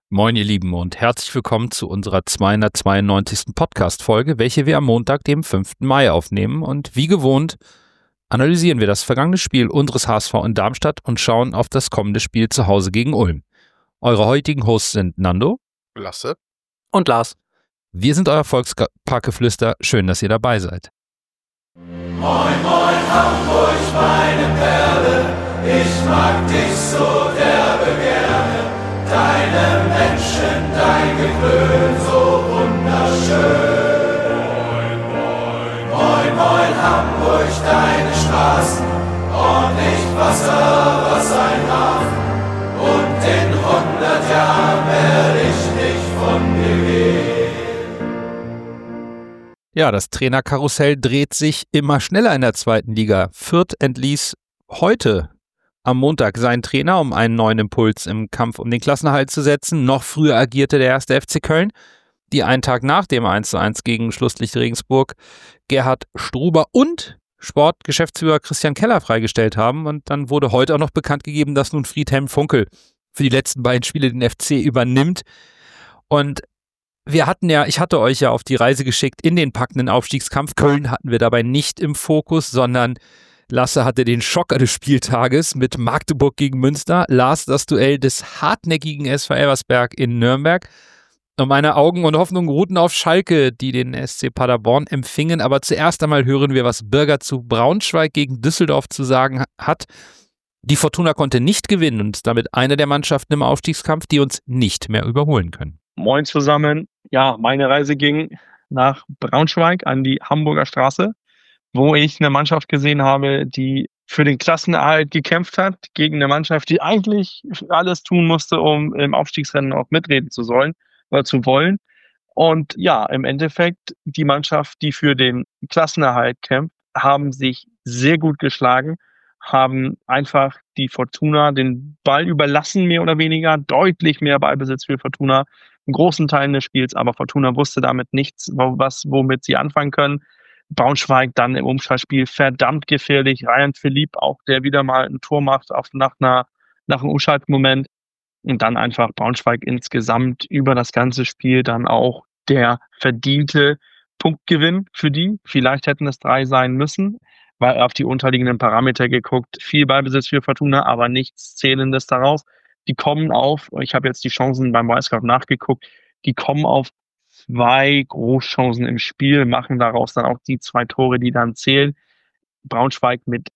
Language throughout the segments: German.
Moin ihr Lieben und herzlich willkommen zu unserer 292. Podcast-Folge, welche wir am Montag, dem 5. Mai aufnehmen. Und wie gewohnt analysieren wir das vergangene Spiel unseres HSV in Darmstadt und schauen auf das kommende Spiel zu Hause gegen Ulm. Eure heutigen Hosts sind Nando, Lasse und Lars. Wir sind euer Volksparkgeflüster. Schön, dass ihr dabei seid. Moin, moin, Hamburg, meine Perle, ich mag dich so derbe gerne. Deine Menschen, dein Geklön, so wunderschön. Moin, moin, moin, moin, Hamburg, deine Straßen, ordentlich Wasser, was ein Hafen. Und in 100 Jahren werde ich nicht von dir gehen. Ja, das Trainerkarussell dreht sich immer schneller in der zweiten Liga. Fürth entließ heute am Montag seinen Trainer, um einen neuen Impuls im Kampf um den Klassenerhalt zu setzen. Noch früher agierte der 1. FC Köln, die einen Tag nach dem 1:1 gegen Schlusslicht Regensburg Gerhard Struber und Sportgeschäftsführer Christian Keller freigestellt haben. Und dann wurde heute auch noch bekannt gegeben, dass nun Friedhelm Funkel für die letzten beiden Spiele den FC übernimmt. Und ich hatte euch ja auf die Reise geschickt in den packenden Aufstiegskampf. Köln hatten wir dabei nicht im Fokus, sondern Lasse hatte den Schocker des Spieltages mit Magdeburg gegen Münster, Lars das Duell des hartnäckigen SV Elversberg in Nürnberg. Und meine Augen und Hoffnungen ruhten auf Schalke, die den SC Paderborn empfingen. Aber zuerst einmal hören wir, was Birger zu Braunschweig gegen Düsseldorf zu sagen hat. Die Fortuna konnte nicht gewinnen und ist damit eine der Mannschaften im Aufstiegskampf, die uns nicht mehr überholen können. Moin zusammen. Ja, meine Reise ging nach Braunschweig an die Hamburger Straße, wo ich eine Mannschaft gesehen habe, die für den Klassenerhalt gekämpft hat, gegen eine Mannschaft, die eigentlich alles tun musste, um im Aufstiegsrennen auch mitreden zu sollen oder zu wollen. Und ja, im Endeffekt, die Mannschaft, die für den Klassenerhalt kämpft, haben sich sehr gut geschlagen, haben einfach die Fortuna den Ball überlassen, mehr oder weniger, deutlich mehr Ballbesitz für Fortuna, in großen Teilen des Spiels, aber Fortuna wusste damit nichts, womit sie anfangen können. Braunschweig dann im Umschaltspiel verdammt gefährlich. Ryan Philippe auch, der wieder mal ein Tor macht nach einem Umschaltmoment. Und dann einfach Braunschweig insgesamt über das ganze Spiel dann auch der verdiente Punktgewinn für die. Vielleicht hätten es 3 sein müssen, weil auf die unterliegenden Parameter geguckt. Viel Ballbesitz für Fortuna, aber nichts Zählendes daraus. Die kommen auf, ich habe jetzt die Chancen beim Wisecout nachgeguckt, die kommen auf 2 Großchancen im Spiel, machen daraus dann auch die 2 Tore, die dann zählen. Braunschweig mit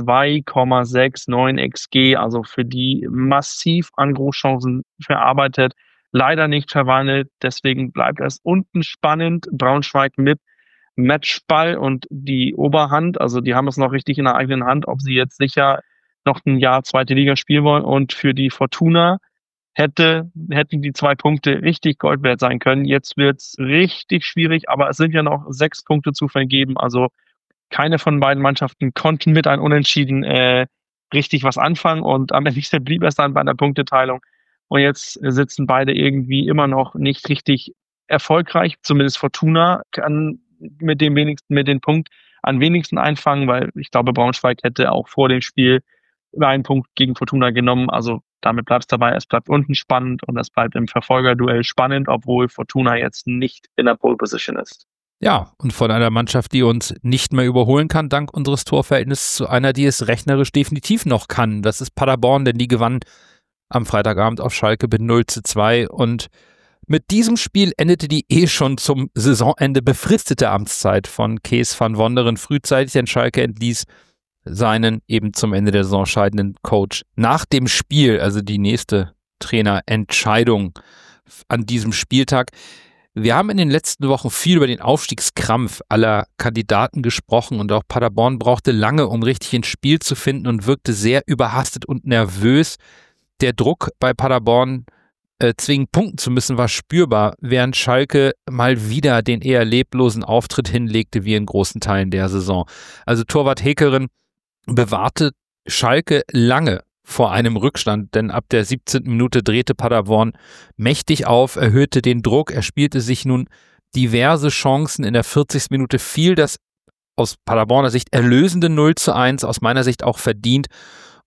2,69 XG, also für die massiv an Großchancen verarbeitet, leider nicht verwandelt, deswegen bleibt es unten spannend. Braunschweig mit Matchball und die Oberhand, also die haben es noch richtig in der eigenen Hand, ob sie jetzt sicher noch ein Jahr zweite Liga spielen wollen. Und für die Fortuna hätten die 2 Punkte richtig Gold wert sein können. Jetzt wird's richtig schwierig, aber es sind ja noch 6 Punkte zu vergeben. Also keine von beiden Mannschaften konnten mit einem Unentschieden richtig was anfangen. Und am Ende blieb es dann bei der Punkteteilung. Und jetzt sitzen beide irgendwie immer noch nicht richtig erfolgreich. Zumindest Fortuna kann mit den Punkt am wenigsten einfangen, weil ich glaube, Braunschweig hätte auch vor dem Spiel einen Punkt gegen Fortuna genommen. Also damit bleibt es dabei, es bleibt unten spannend und es bleibt im Verfolgerduell spannend, obwohl Fortuna jetzt nicht in der Pole Position ist. Ja, und von einer Mannschaft, die uns nicht mehr überholen kann, dank unseres Torverhältnisses, zu einer, die es rechnerisch definitiv noch kann. Das ist Paderborn, denn die gewann am Freitagabend auf Schalke mit 0:2 und mit diesem Spiel endete die schon zum Saisonende befristete Amtszeit von Kees van Wonderen frühzeitig, denn Schalke entließ seinen eben zum Ende der Saison scheidenden Coach nach dem Spiel, also die nächste Trainerentscheidung an diesem Spieltag. Wir haben in den letzten Wochen viel über den Aufstiegskrampf aller Kandidaten gesprochen und auch Paderborn brauchte lange, um richtig ins Spiel zu finden und wirkte sehr überhastet und nervös. Der Druck bei Paderborn zwingend punkten zu müssen war spürbar, während Schalke mal wieder den eher leblosen Auftritt hinlegte wie in großen Teilen der Saison. Also Torwart Hekerin bewahrte Schalke lange vor einem Rückstand, denn ab der 17. Minute drehte Paderborn mächtig auf, erhöhte den Druck, er spielte sich nun diverse Chancen. In der 40. Minute fiel das aus Paderborner Sicht erlösende 0:1, aus meiner Sicht auch verdient.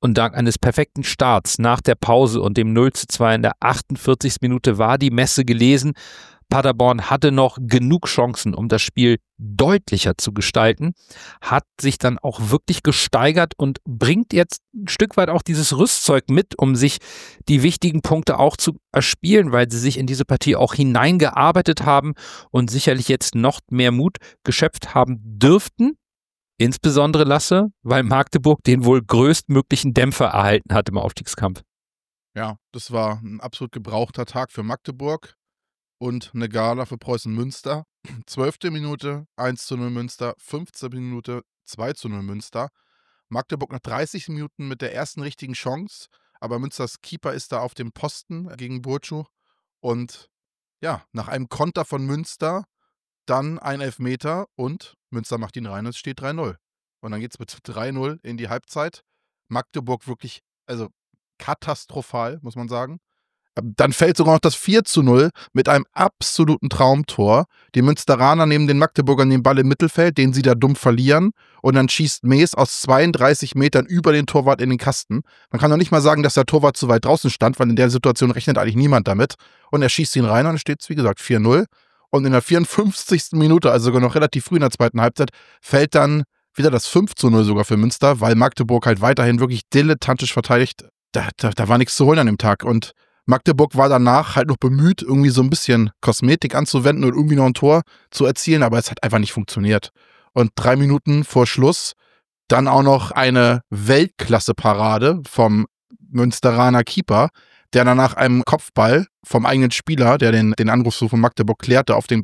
Und dank eines perfekten Starts nach der Pause und dem 0:2 in der 48. Minute war die Messe gelesen. Paderborn hatte noch genug Chancen, um das Spiel deutlicher zu gestalten, hat sich dann auch wirklich gesteigert und bringt jetzt ein Stück weit auch dieses Rüstzeug mit, um sich die wichtigen Punkte auch zu erspielen, weil sie sich in diese Partie auch hineingearbeitet haben und sicherlich jetzt noch mehr Mut geschöpft haben dürften. Insbesondere Lasse, weil Magdeburg den wohl größtmöglichen Dämpfer erhalten hat im Aufstiegskampf. Ja, das war ein absolut gebrauchter Tag für Magdeburg und eine Gala für Preußen Münster. 12. Minute 1:0 Münster, 15. Minute 2:0 Münster. Magdeburg nach 30 Minuten mit der ersten richtigen Chance, aber Münsters Keeper ist da auf dem Posten gegen Burcu. Und ja, nach einem Konter von Münster dann ein Elfmeter und Münster macht ihn rein und es steht 3:0. Und dann geht es mit 3:0 in die Halbzeit. Magdeburg wirklich, also katastrophal, muss man sagen. Dann fällt sogar noch das 4:0 mit einem absoluten Traumtor. Die Münsteraner nehmen den Magdeburgern den Ball im Mittelfeld, den sie da dumm verlieren. Und dann schießt Mees aus 32 Metern über den Torwart in den Kasten. Man kann doch nicht mal sagen, dass der Torwart zu weit draußen stand, weil in der Situation rechnet eigentlich niemand damit. Und er schießt ihn rein und dann steht es, wie gesagt, 4:0. Und in der 54. Minute, also sogar noch relativ früh in der zweiten Halbzeit, fällt dann wieder das 5:0 sogar für Münster, weil Magdeburg halt weiterhin wirklich dilettantisch verteidigt. Da war nichts zu holen an dem Tag. Und Magdeburg war danach halt noch bemüht, irgendwie so ein bisschen Kosmetik anzuwenden und irgendwie noch ein Tor zu erzielen, aber es hat einfach nicht funktioniert. Und 3 Minuten vor Schluss dann auch noch eine Weltklasse-Parade vom Münsteraner Keeper, der dann nach einem Kopfball vom eigenen Spieler, der den Angriffsversuch von Magdeburg klärte, auf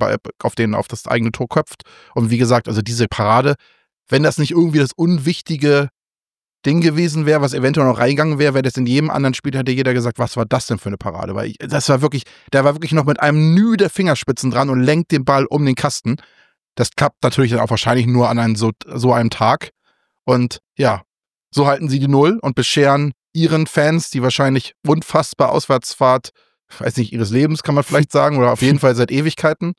das eigene Tor köpft. Und wie gesagt, also diese Parade, wenn das nicht irgendwie das unwichtige Ding gewesen wäre, was eventuell noch reingegangen wäre, wäre das in jedem anderen Spiel, hätte jeder gesagt, was war das denn für eine Parade? Weil der war wirklich noch mit einem Mühe der Fingerspitzen dran und lenkt den Ball um den Kasten. Das klappt natürlich dann auch wahrscheinlich nur an einem so einem Tag. Und ja, so halten sie die Null und bescheren ihren Fans, die wahrscheinlich unfassbar Auswärtsfahrt, weiß nicht, ihres Lebens kann man vielleicht sagen, oder auf jeden Fall seit Ewigkeiten.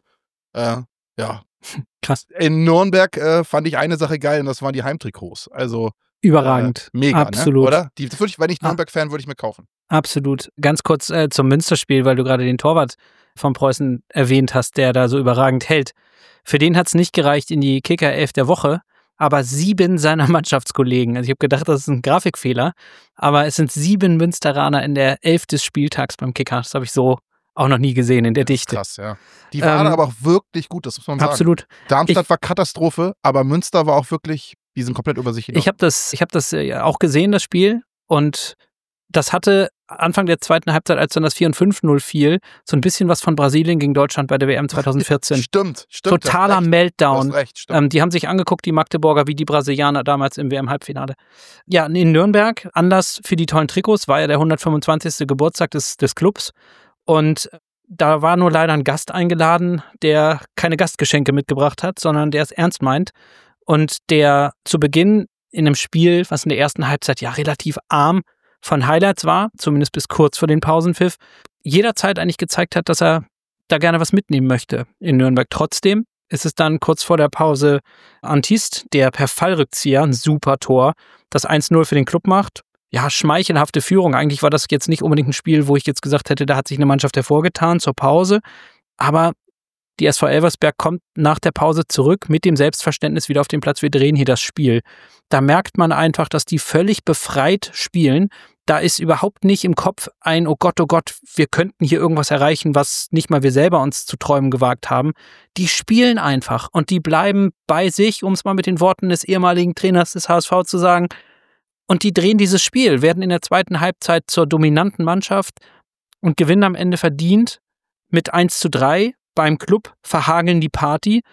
Ja. Krass. In Nürnberg fand ich eine Sache geil und das waren die Heimtrikots. Also überragend. Mega, absolut. Ne? Oder? Wenn ich Nürnberg-Fan, würde ich mir kaufen. Absolut. Ganz kurz zum Münsterspiel, weil du gerade den Torwart von Preußen erwähnt hast, der da so überragend hält. Für den hat es nicht gereicht in die Kicker-11 der Woche, aber 7 seiner Mannschaftskollegen. Also ich habe gedacht, das ist ein Grafikfehler, aber es sind 7 Münsteraner in der 11 des Spieltags beim Kicker. Das habe ich so auch noch nie gesehen in der Dichte. Krass, ja. Die waren aber auch wirklich gut, das muss man sagen. Absolut. Darmstadt war Katastrophe, aber Münster war auch wirklich, die sind komplett über sich hinaus. Ich habe das auch gesehen, das Spiel, und das hatte Anfang der zweiten Halbzeit, als dann das 4 und 5:0 fiel, so ein bisschen was von Brasilien gegen Deutschland bei der WM 2014. Stimmt. Totaler Meltdown. Du hast recht, stimmt. Die haben sich angeguckt, die Magdeburger, wie die Brasilianer damals im WM-Halbfinale. Ja, in Nürnberg, Anlass für die tollen Trikots, war ja der 125. Geburtstag des Clubs. Und da war nur leider ein Gast eingeladen, der keine Gastgeschenke mitgebracht hat, sondern der es ernst meint. Und der zu Beginn in einem Spiel, was in der ersten Halbzeit ja relativ arm von Highlights war, zumindest bis kurz vor den Pausenpfiff, jederzeit eigentlich gezeigt hat, dass er da gerne was mitnehmen möchte in Nürnberg. Trotzdem ist es dann kurz vor der Pause Antist, der per Fallrückzieher, ein super Tor, das 1:0 für den Club macht. Ja, schmeichelhafte Führung. Eigentlich war das jetzt nicht unbedingt ein Spiel, wo ich jetzt gesagt hätte, da hat sich eine Mannschaft hervorgetan zur Pause. Aber die SV Elversberg kommt nach der Pause zurück mit dem Selbstverständnis wieder auf den Platz, wir drehen hier das Spiel. Da merkt man einfach, dass die völlig befreit spielen. Da ist überhaupt nicht im Kopf ein, oh Gott, wir könnten hier irgendwas erreichen, was nicht mal wir selber uns zu träumen gewagt haben. Die spielen einfach und die bleiben bei sich, um es mal mit den Worten des ehemaligen Trainers des HSV zu sagen. Und die drehen dieses Spiel, werden in der zweiten Halbzeit zur dominanten Mannschaft und gewinnen am Ende verdient mit 1:3 beim Club, verhageln die Party.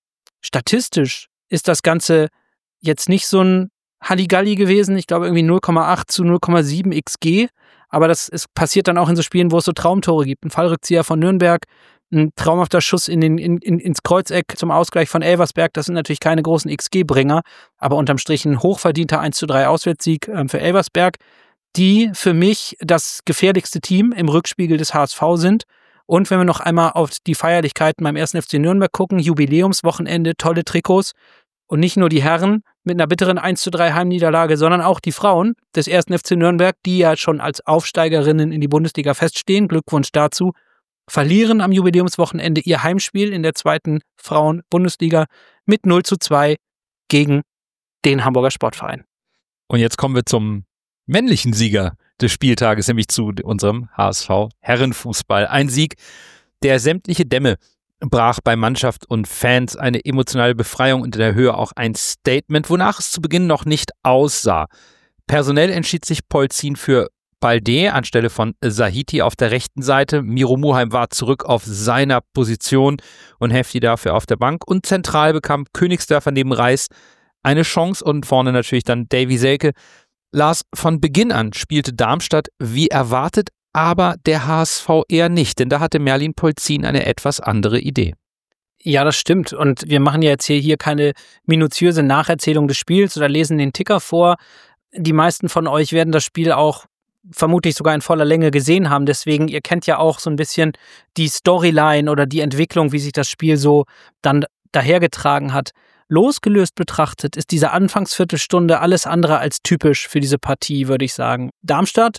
Statistisch ist das Ganze jetzt nicht so ein Halligalli gewesen. Ich glaube irgendwie 0,8 zu 0,7 XG. Aber das passiert dann auch in so Spielen, wo es so Traumtore gibt. Ein Fallrückzieher von Nürnberg, ein traumhafter Schuss ins Kreuzeck zum Ausgleich von Elversberg. Das sind natürlich keine großen XG-Bringer, aber unterm Strich ein hochverdienter 1:3 Auswärtssieg für Elversberg, die für mich das gefährlichste Team im Rückspiegel des HSV sind. Und wenn wir noch einmal auf die Feierlichkeiten beim 1. FC Nürnberg gucken, Jubiläumswochenende, tolle Trikots. Und nicht nur die Herren, mit einer bitteren 1:3 Heimniederlage, sondern auch die Frauen des 1. FC Nürnberg, die ja schon als Aufsteigerinnen in die Bundesliga feststehen, Glückwunsch dazu, verlieren am Jubiläumswochenende ihr Heimspiel in der 2. Frauen-Bundesliga mit 0:2 gegen den Hamburger Sportverein. Und jetzt kommen wir zum männlichen Sieger des Spieltages, nämlich zu unserem HSV Herrenfußball. Ein Sieg, der sämtliche Dämme brach bei Mannschaft und Fans, eine emotionale Befreiung und in der Höhe auch ein Statement, wonach es zu Beginn noch nicht aussah. Personell entschied sich Polzin für Balde anstelle von Sahiti auf der rechten Seite. Miro Muheim war zurück auf seiner Position und Hefti dafür auf der Bank. Und zentral bekam Königsdörfer neben Reis eine Chance und vorne natürlich dann Davy Selke. Lars, von Beginn an spielte Darmstadt wie erwartet, aber der HSV eher nicht, denn da hatte Merlin Polzin eine etwas andere Idee. Ja, das stimmt. Und wir machen ja jetzt hier keine minutiöse Nacherzählung des Spiels oder lesen den Ticker vor. Die meisten von euch werden das Spiel auch vermutlich sogar in voller Länge gesehen haben. Deswegen, ihr kennt ja auch so ein bisschen die Storyline oder die Entwicklung, wie sich das Spiel so dann dahergetragen hat. Losgelöst betrachtet ist diese Anfangsviertelstunde alles andere als typisch für diese Partie, würde ich sagen. Darmstadt,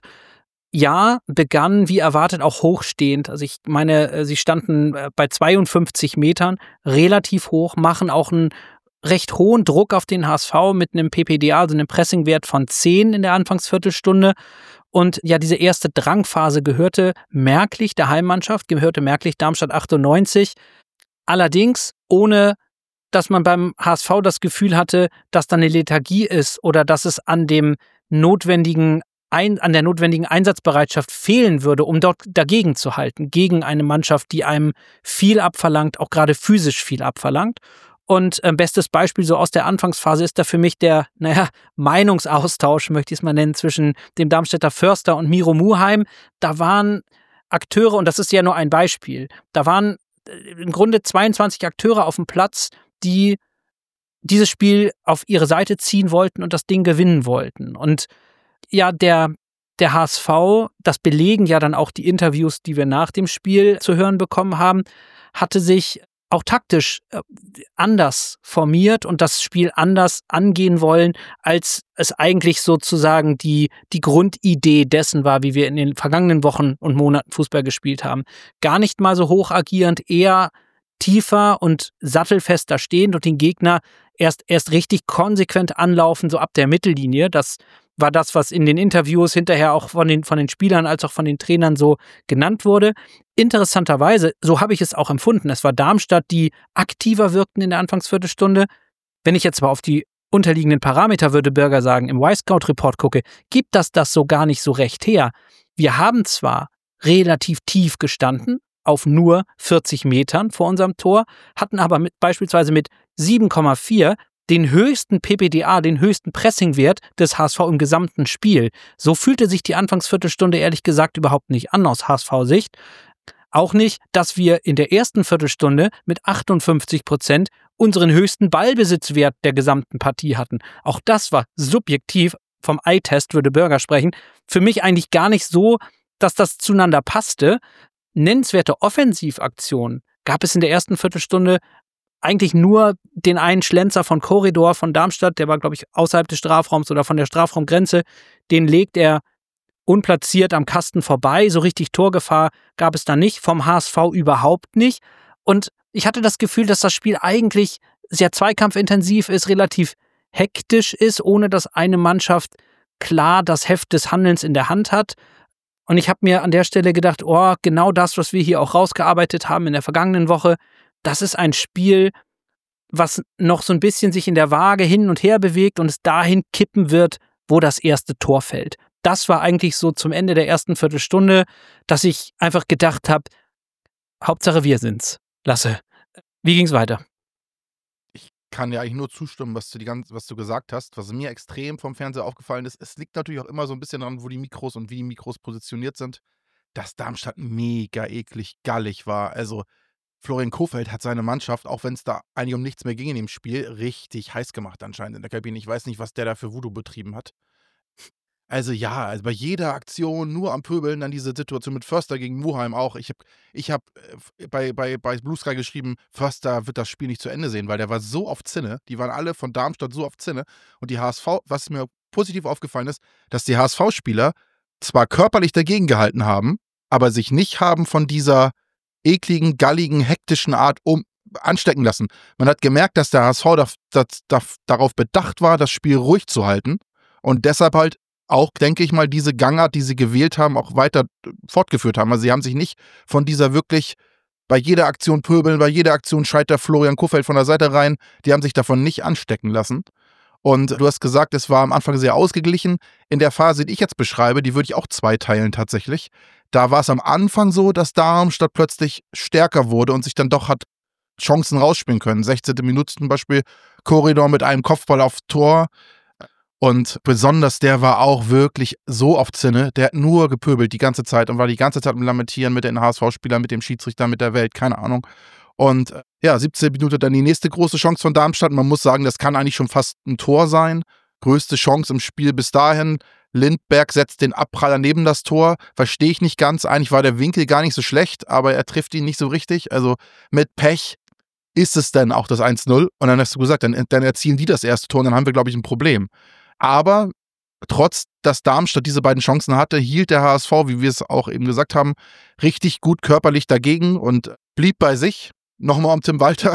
ja, begann wie erwartet auch hochstehend. Also ich meine, sie standen bei 52 Metern relativ hoch, machen auch einen recht hohen Druck auf den HSV mit einem PPDA, also einem Pressingwert von 10 in der Anfangsviertelstunde. Und ja, diese erste Drangphase gehörte merklich der Heimmannschaft, gehörte merklich Darmstadt 98. Allerdings ohne, dass man beim HSV das Gefühl hatte, dass da eine Lethargie ist oder dass es an der notwendigen Einsatzbereitschaft fehlen würde, um dort dagegen zu halten, gegen eine Mannschaft, die einem viel abverlangt, auch gerade physisch viel abverlangt. Und bestes Beispiel so aus der Anfangsphase ist da für mich der, Meinungsaustausch, möchte ich es mal nennen, zwischen dem Darmstädter Förster und Miro Muheim. Da waren Akteure, und das ist ja nur ein Beispiel, da waren im Grunde 22 Akteure auf dem Platz, die dieses Spiel auf ihre Seite ziehen wollten und das Ding gewinnen wollten. Und ja, der HSV, das belegen ja dann auch die Interviews, die wir nach dem Spiel zu hören bekommen haben, hatte sich auch taktisch anders formiert und das Spiel anders angehen wollen, als es eigentlich sozusagen die Grundidee dessen war, wie wir in den vergangenen Wochen und Monaten Fußball gespielt haben. Gar nicht mal so hoch agierend, eher tiefer und sattelfester stehend und den Gegner erst richtig konsequent anlaufen, so ab der Mittellinie. Das war das, was in den Interviews hinterher auch von den Spielern als auch von den Trainern so genannt wurde. Interessanterweise, so habe ich es auch empfunden, es war Darmstadt, die aktiver wirkten in der Anfangsviertelstunde. Wenn ich jetzt mal auf die unterliegenden Parameter, würde Bürger sagen, im Y-Scout-Report gucke, gibt das so gar nicht so recht her. Wir haben zwar relativ tief gestanden, auf nur 40 Metern vor unserem Tor, hatten aber beispielsweise mit 7,4 den höchsten PPDA, den höchsten Pressingwert des HSV im gesamten Spiel. So fühlte sich die Anfangsviertelstunde ehrlich gesagt überhaupt nicht an aus HSV-Sicht. Auch nicht, dass wir in der ersten Viertelstunde mit 58% unseren höchsten Ballbesitzwert der gesamten Partie hatten. Auch das war subjektiv, vom Eye-Test würde Bürger sprechen, für mich eigentlich gar nicht so, dass das zueinander passte. Nennenswerte Offensivaktionen gab es in der ersten Viertelstunde eigentlich nur den einen Schlenzer von Korridor von Darmstadt, der war, glaube ich, außerhalb des Strafraums oder von der Strafraumgrenze. Den legt er unplatziert am Kasten vorbei. So richtig Torgefahr gab es da nicht, vom HSV überhaupt nicht. Und ich hatte das Gefühl, dass das Spiel eigentlich sehr zweikampfintensiv ist, relativ hektisch ist, ohne dass eine Mannschaft klar das Heft des Handelns in der Hand hat. Und ich habe mir an der Stelle gedacht, genau das, was wir hier auch rausgearbeitet haben in der vergangenen Woche, das ist ein Spiel, was noch so ein bisschen sich in der Waage hin und her bewegt und es dahin kippen wird, wo das erste Tor fällt. Das war eigentlich so zum Ende der ersten Viertelstunde, dass ich einfach gedacht habe, Hauptsache wir sind's. Lasse, wie ging's weiter? Ich kann dir eigentlich nur zustimmen, was du gesagt hast. Was mir extrem vom Fernseher aufgefallen ist, es liegt natürlich auch immer so ein bisschen daran, wo die Mikros und wie die Mikros positioniert sind, dass Darmstadt mega eklig gallig war. Also Florian Kohfeldt hat seine Mannschaft, auch wenn es da eigentlich um nichts mehr ging in dem Spiel, richtig heiß gemacht anscheinend in der Kabine. Ich weiß nicht, was der da für Voodoo betrieben hat. Also bei jeder Aktion nur am Pöbeln, dann diese Situation mit Förster gegen Muheim auch. Ich hab bei Blue Sky geschrieben, Förster wird das Spiel nicht zu Ende sehen, weil der war so auf Zinne. Die waren alle von Darmstadt so auf Zinne. Und die HSV, was mir positiv aufgefallen ist, dass die HSV-Spieler zwar körperlich dagegen gehalten haben, aber sich nicht haben von dieser ekligen, galligen, hektischen Art anstecken lassen. Man hat gemerkt, dass der HSV darauf bedacht war, das Spiel ruhig zu halten und deshalb halt auch, denke ich mal, diese Gangart, die sie gewählt haben, auch weiter fortgeführt haben. Also sie haben sich nicht von dieser wirklich bei jeder Aktion pöbeln, bei jeder Aktion schreit der Florian Kohfeldt von der Seite rein, die haben sich davon nicht anstecken lassen. Und du hast gesagt, es war am Anfang sehr ausgeglichen. In der Phase, die ich jetzt beschreibe, die würde ich auch zweiteilen tatsächlich. Da war es am Anfang so, dass Darmstadt plötzlich stärker wurde und sich dann doch hat Chancen rausspielen können. 16. Minute zum Beispiel, Korridor mit einem Kopfball auf Tor. Und besonders der war auch wirklich so auf Zinne, der hat nur gepöbelt die ganze Zeit und war die ganze Zeit am Lamentieren mit den HSV-Spielern, mit dem Schiedsrichter, mit der Welt, keine Ahnung. Und 17 Minuten dann die nächste große Chance von Darmstadt. Man muss sagen, das kann eigentlich schon fast ein Tor sein. Größte Chance im Spiel bis dahin. Lindberg setzt den Abpraller neben das Tor. Verstehe ich nicht ganz. Eigentlich war der Winkel gar nicht so schlecht, aber er trifft ihn nicht so richtig. Also mit Pech ist es dann auch das 1-0. Und dann hast du gesagt, dann erzielen die das erste Tor und dann haben wir, glaube ich, ein Problem. Aber trotz, dass Darmstadt diese beiden Chancen hatte, hielt der HSV, wie wir es auch eben gesagt haben, richtig gut körperlich dagegen und blieb bei sich. Nochmal um Tim Walter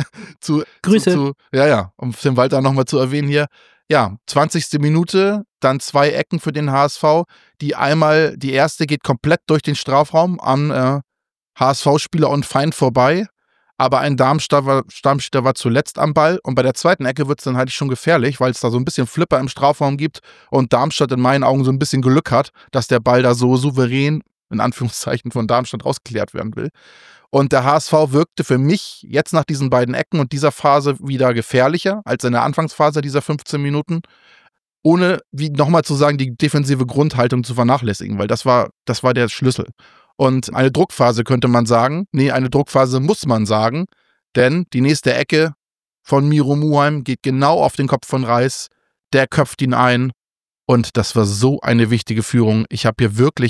Grüße. Um Tim Walter nochmal zu erwähnen hier. Ja, 20. Minute, dann 2 Ecken für den HSV. Die erste geht komplett durch den Strafraum an HSV-Spieler und Feind vorbei. Aber ein Darmstädter war zuletzt am Ball und bei der zweiten Ecke wird es dann halt schon gefährlich, weil es da so ein bisschen Flipper im Strafraum gibt und Darmstadt in meinen Augen so ein bisschen Glück hat, dass der Ball da so souverän, in Anführungszeichen, von Darmstadt rausgeklärt werden will. Und der HSV wirkte für mich jetzt nach diesen beiden Ecken und dieser Phase wieder gefährlicher als in der Anfangsphase dieser 15 Minuten, ohne, wie nochmal zu sagen, die defensive Grundhaltung zu vernachlässigen, weil das war der Schlüssel. Und eine Druckphase könnte man sagen. Nee, eine Druckphase muss man sagen. Denn die nächste Ecke von Miro Muheim geht genau auf den Kopf von Reis. Der köpft ihn ein. Und das war so eine wichtige Führung. Ich habe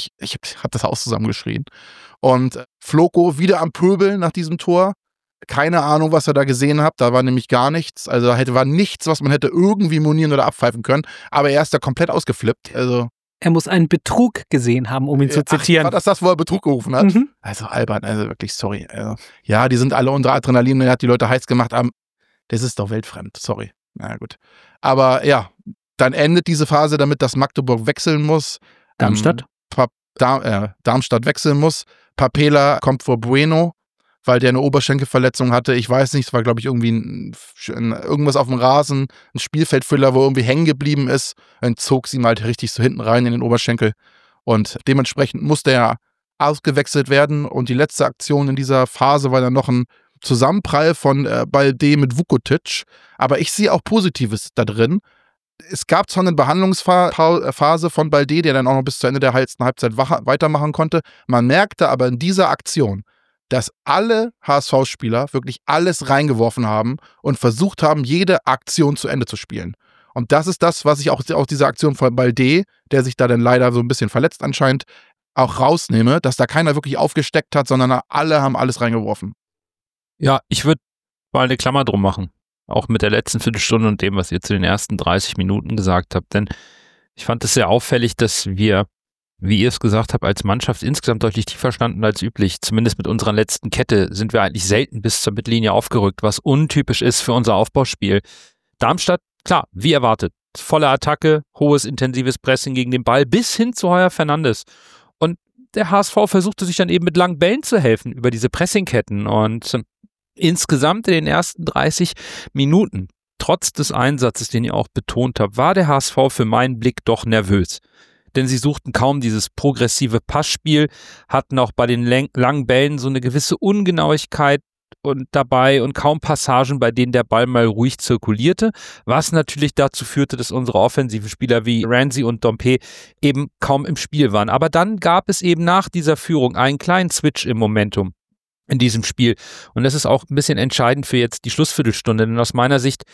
das Haus zusammengeschrien. Und Floko wieder am Pöbeln nach diesem Tor. Keine Ahnung, was er da gesehen hat. Da war nämlich gar nichts. Also da war nichts, was man hätte irgendwie monieren oder abpfeifen können. Aber er ist da komplett ausgeflippt. Also er muss einen Betrug gesehen haben, um ihn zu zitieren. War das, wo er Betrug gerufen hat? Mhm. Also albern, also wirklich, sorry. Also, ja, die sind alle unter Adrenalin, er hat die Leute heiß gemacht, aber das ist doch weltfremd, sorry. Na gut. Aber ja, dann endet diese Phase damit, dass Magdeburg wechseln muss. Darmstadt? Darmstadt wechseln muss. Papela kommt vor Bueno, weil der eine Oberschenkelverletzung hatte. Ich weiß nicht, es war, glaube ich, irgendwie irgendwas auf dem Rasen, ein Spielfeldfüller, wo irgendwie hängen geblieben ist. Dann zog sie ihm halt richtig so hinten rein in den Oberschenkel. Und dementsprechend musste er ausgewechselt werden. Und die letzte Aktion in dieser Phase war dann noch ein Zusammenprall von Balde mit Vukotic. Aber ich sehe auch Positives da drin. Es gab zwar eine Behandlungsphase von Balde, der dann auch noch bis zu Ende der ersten Halbzeit weitermachen konnte. Man merkte aber in dieser Aktion, dass alle HSV-Spieler wirklich alles reingeworfen haben und versucht haben, jede Aktion zu Ende zu spielen. Und das ist das, was ich auch aus dieser Aktion von Balde, der sich da dann leider so ein bisschen verletzt anscheinend, auch rausnehme, dass da keiner wirklich aufgesteckt hat, sondern alle haben alles reingeworfen. Ja, ich würde mal eine Klammer drum machen. Auch mit der letzten Viertelstunde und dem, was ihr zu den ersten 30 Minuten gesagt habt. Denn ich fand es sehr auffällig, dass wir, wie ihr es gesagt habt, als Mannschaft insgesamt deutlich tiefer standen als üblich. Zumindest mit unserer letzten Kette sind wir eigentlich selten bis zur Mittellinie aufgerückt, was untypisch ist für unser Aufbauspiel. Darmstadt, klar, wie erwartet. Volle Attacke, hohes, intensives Pressing gegen den Ball bis hin zu Heuer Fernandes. Und der HSV versuchte sich dann eben mit langen Bällen zu helfen über diese Pressingketten. Und insgesamt in den ersten 30 Minuten, trotz des Einsatzes, den ihr auch betont habt, war der HSV für meinen Blick doch nervös. Denn sie suchten kaum dieses progressive Passspiel, hatten auch bei den langen Bällen so eine gewisse Ungenauigkeit dabei und kaum Passagen, bei denen der Ball mal ruhig zirkulierte, was natürlich dazu führte, dass unsere offensiven Spieler wie Ramsey und Dompe eben kaum im Spiel waren. Aber dann gab es eben nach dieser Führung einen kleinen Switch im Momentum in diesem Spiel. Und das ist auch ein bisschen entscheidend für jetzt die Schlussviertelstunde, denn aus meiner Sicht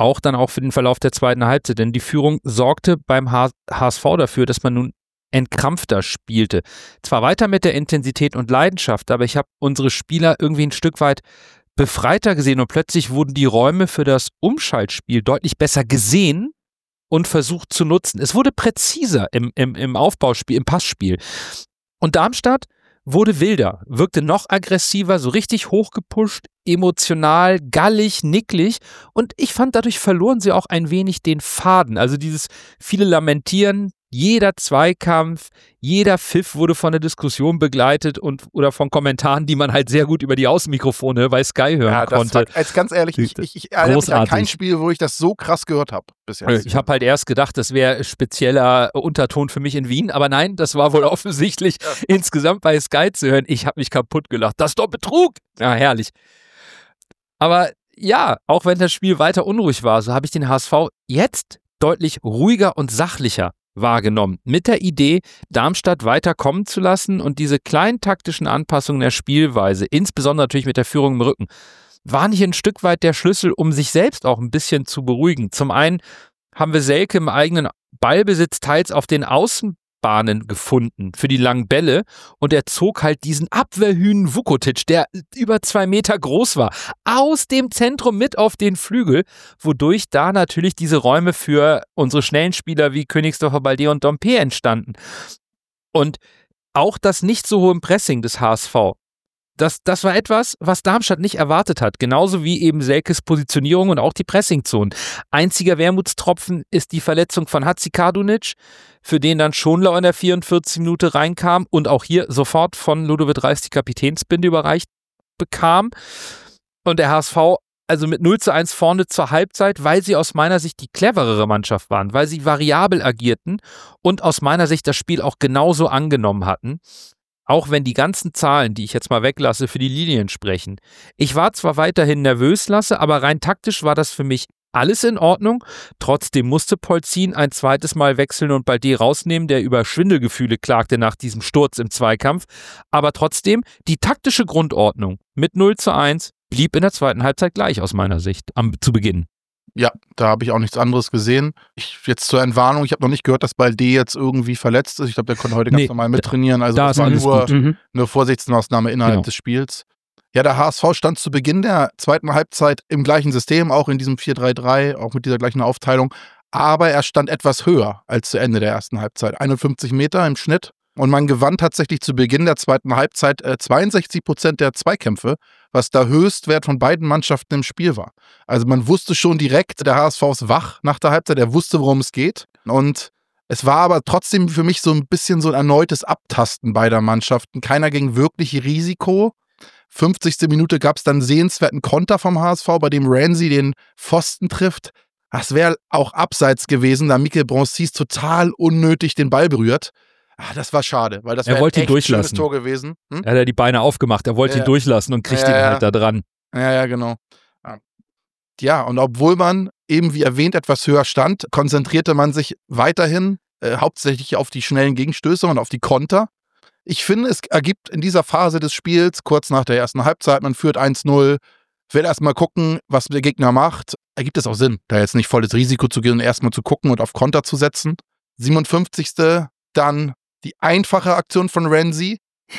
dann auch für den Verlauf der zweiten Halbzeit, denn die Führung sorgte beim HSV dafür, dass man nun entkrampfter spielte. Zwar weiter mit der Intensität und Leidenschaft, aber ich habe unsere Spieler irgendwie ein Stück weit befreiter gesehen und plötzlich wurden die Räume für das Umschaltspiel deutlich besser gesehen und versucht zu nutzen. Es wurde präziser im Aufbauspiel, im Passspiel. Und Darmstadt wurde wilder, wirkte noch aggressiver, so richtig hochgepusht, emotional, gallig, nicklig und ich fand, dadurch verloren sie auch ein wenig den Faden. Also dieses viele Lamentieren, jeder Zweikampf, jeder Pfiff wurde von der Diskussion begleitet oder von Kommentaren, die man halt sehr gut über die Außenmikrofone bei Sky hören konnte. Jetzt ganz ehrlich, ich erinnere mich an kein Spiel, wo ich das so krass gehört habe bis jetzt. Ich habe halt erst gedacht, das wäre spezieller Unterton für mich in Wien, aber nein, das war wohl offensichtlich insgesamt bei Sky zu hören. Ich habe mich kaputt gelacht. Das ist doch Betrug! Ja, herrlich. Aber ja, auch wenn das Spiel weiter unruhig war, so habe ich den HSV jetzt deutlich ruhiger und sachlicher wahrgenommen. Mit der Idee, Darmstadt weiter kommen zu lassen und diese kleinen taktischen Anpassungen der Spielweise, insbesondere natürlich mit der Führung im Rücken, waren hier ein Stück weit der Schlüssel, um sich selbst auch ein bisschen zu beruhigen. Zum einen haben wir Selke im eigenen Ballbesitz teils auf den Außenbahnen gefunden für die langen Bälle und er zog halt diesen Abwehrhühn Vukotic, der über 2 Meter groß war, aus dem Zentrum mit auf den Flügel, wodurch da natürlich diese Räume für unsere schnellen Spieler wie Königsdorfer, Balde und Dompe entstanden. Und auch das nicht so hohe Pressing des HSV, das war etwas, was Darmstadt nicht erwartet hat. Genauso wie eben Selkes Positionierung und auch die Pressingzonen. Einziger Wermutstropfen ist die Verletzung von Hadzikadunic, für den dann Schonlau in der 44. Minute reinkam und auch hier sofort von Ludovic Reis die Kapitänsbinde überreicht bekam. Und der HSV also mit 0:1 vorne zur Halbzeit, weil sie aus meiner Sicht die cleverere Mannschaft waren, weil sie variabel agierten und aus meiner Sicht das Spiel auch genauso angenommen hatten. Auch wenn die ganzen Zahlen, die ich jetzt mal weglasse, für die Linien sprechen. Ich war zwar weiterhin nervös, Lasse, aber rein taktisch war das für mich alles in Ordnung. Trotzdem musste Polzin ein zweites Mal wechseln und Balde rausnehmen, der über Schwindelgefühle klagte nach diesem Sturz im Zweikampf. Aber trotzdem, die taktische Grundordnung mit 0:1 blieb in der zweiten Halbzeit gleich aus meiner Sicht zu Beginn. Ja, da habe ich auch nichts anderes gesehen. Jetzt zur Entwarnung, ich habe noch nicht gehört, dass Balde jetzt irgendwie verletzt ist. Ich glaube, der konnte heute ganz normal mittrainieren. Also das war nur eine Vorsichtsmaßnahme innerhalb des Spiels. Ja, der HSV stand zu Beginn der zweiten Halbzeit im gleichen System, auch in diesem 4-3-3, auch mit dieser gleichen Aufteilung. Aber er stand etwas höher als zu Ende der ersten Halbzeit. 51 Meter im Schnitt. Und man gewann tatsächlich zu Beginn der zweiten Halbzeit 62% der Zweikämpfe, was der Höchstwert von beiden Mannschaften im Spiel war. Also man wusste schon direkt, der HSV ist wach nach der Halbzeit, er wusste, worum es geht. Und es war aber trotzdem für mich so ein bisschen so ein erneutes Abtasten beider Mannschaften. Keiner ging wirklich Risiko. 50. Minute gab es dann einen sehenswerten Konter vom HSV, bei dem Ramsey den Pfosten trifft. Das wäre auch abseits gewesen, da Mikel Bronsis total unnötig den Ball berührt. Das war schade, weil das wäre ein echt schönes Tor gewesen. Er hat die Beine aufgemacht, er wollte ihn durchlassen und kriegt ihn halt da dran. Ja, genau. Ja, und obwohl man eben wie erwähnt etwas höher stand, konzentrierte man sich weiterhin hauptsächlich auf die schnellen Gegenstöße und auf die Konter. Ich finde, es ergibt in dieser Phase des Spiels, kurz nach der ersten Halbzeit, man führt 1-0, will erstmal gucken, was der Gegner macht. Ergibt es auch Sinn, da jetzt nicht volles Risiko zu gehen und erstmal zu gucken und auf Konter zu setzen. 57. Dann die einfache Aktion von Ramsey.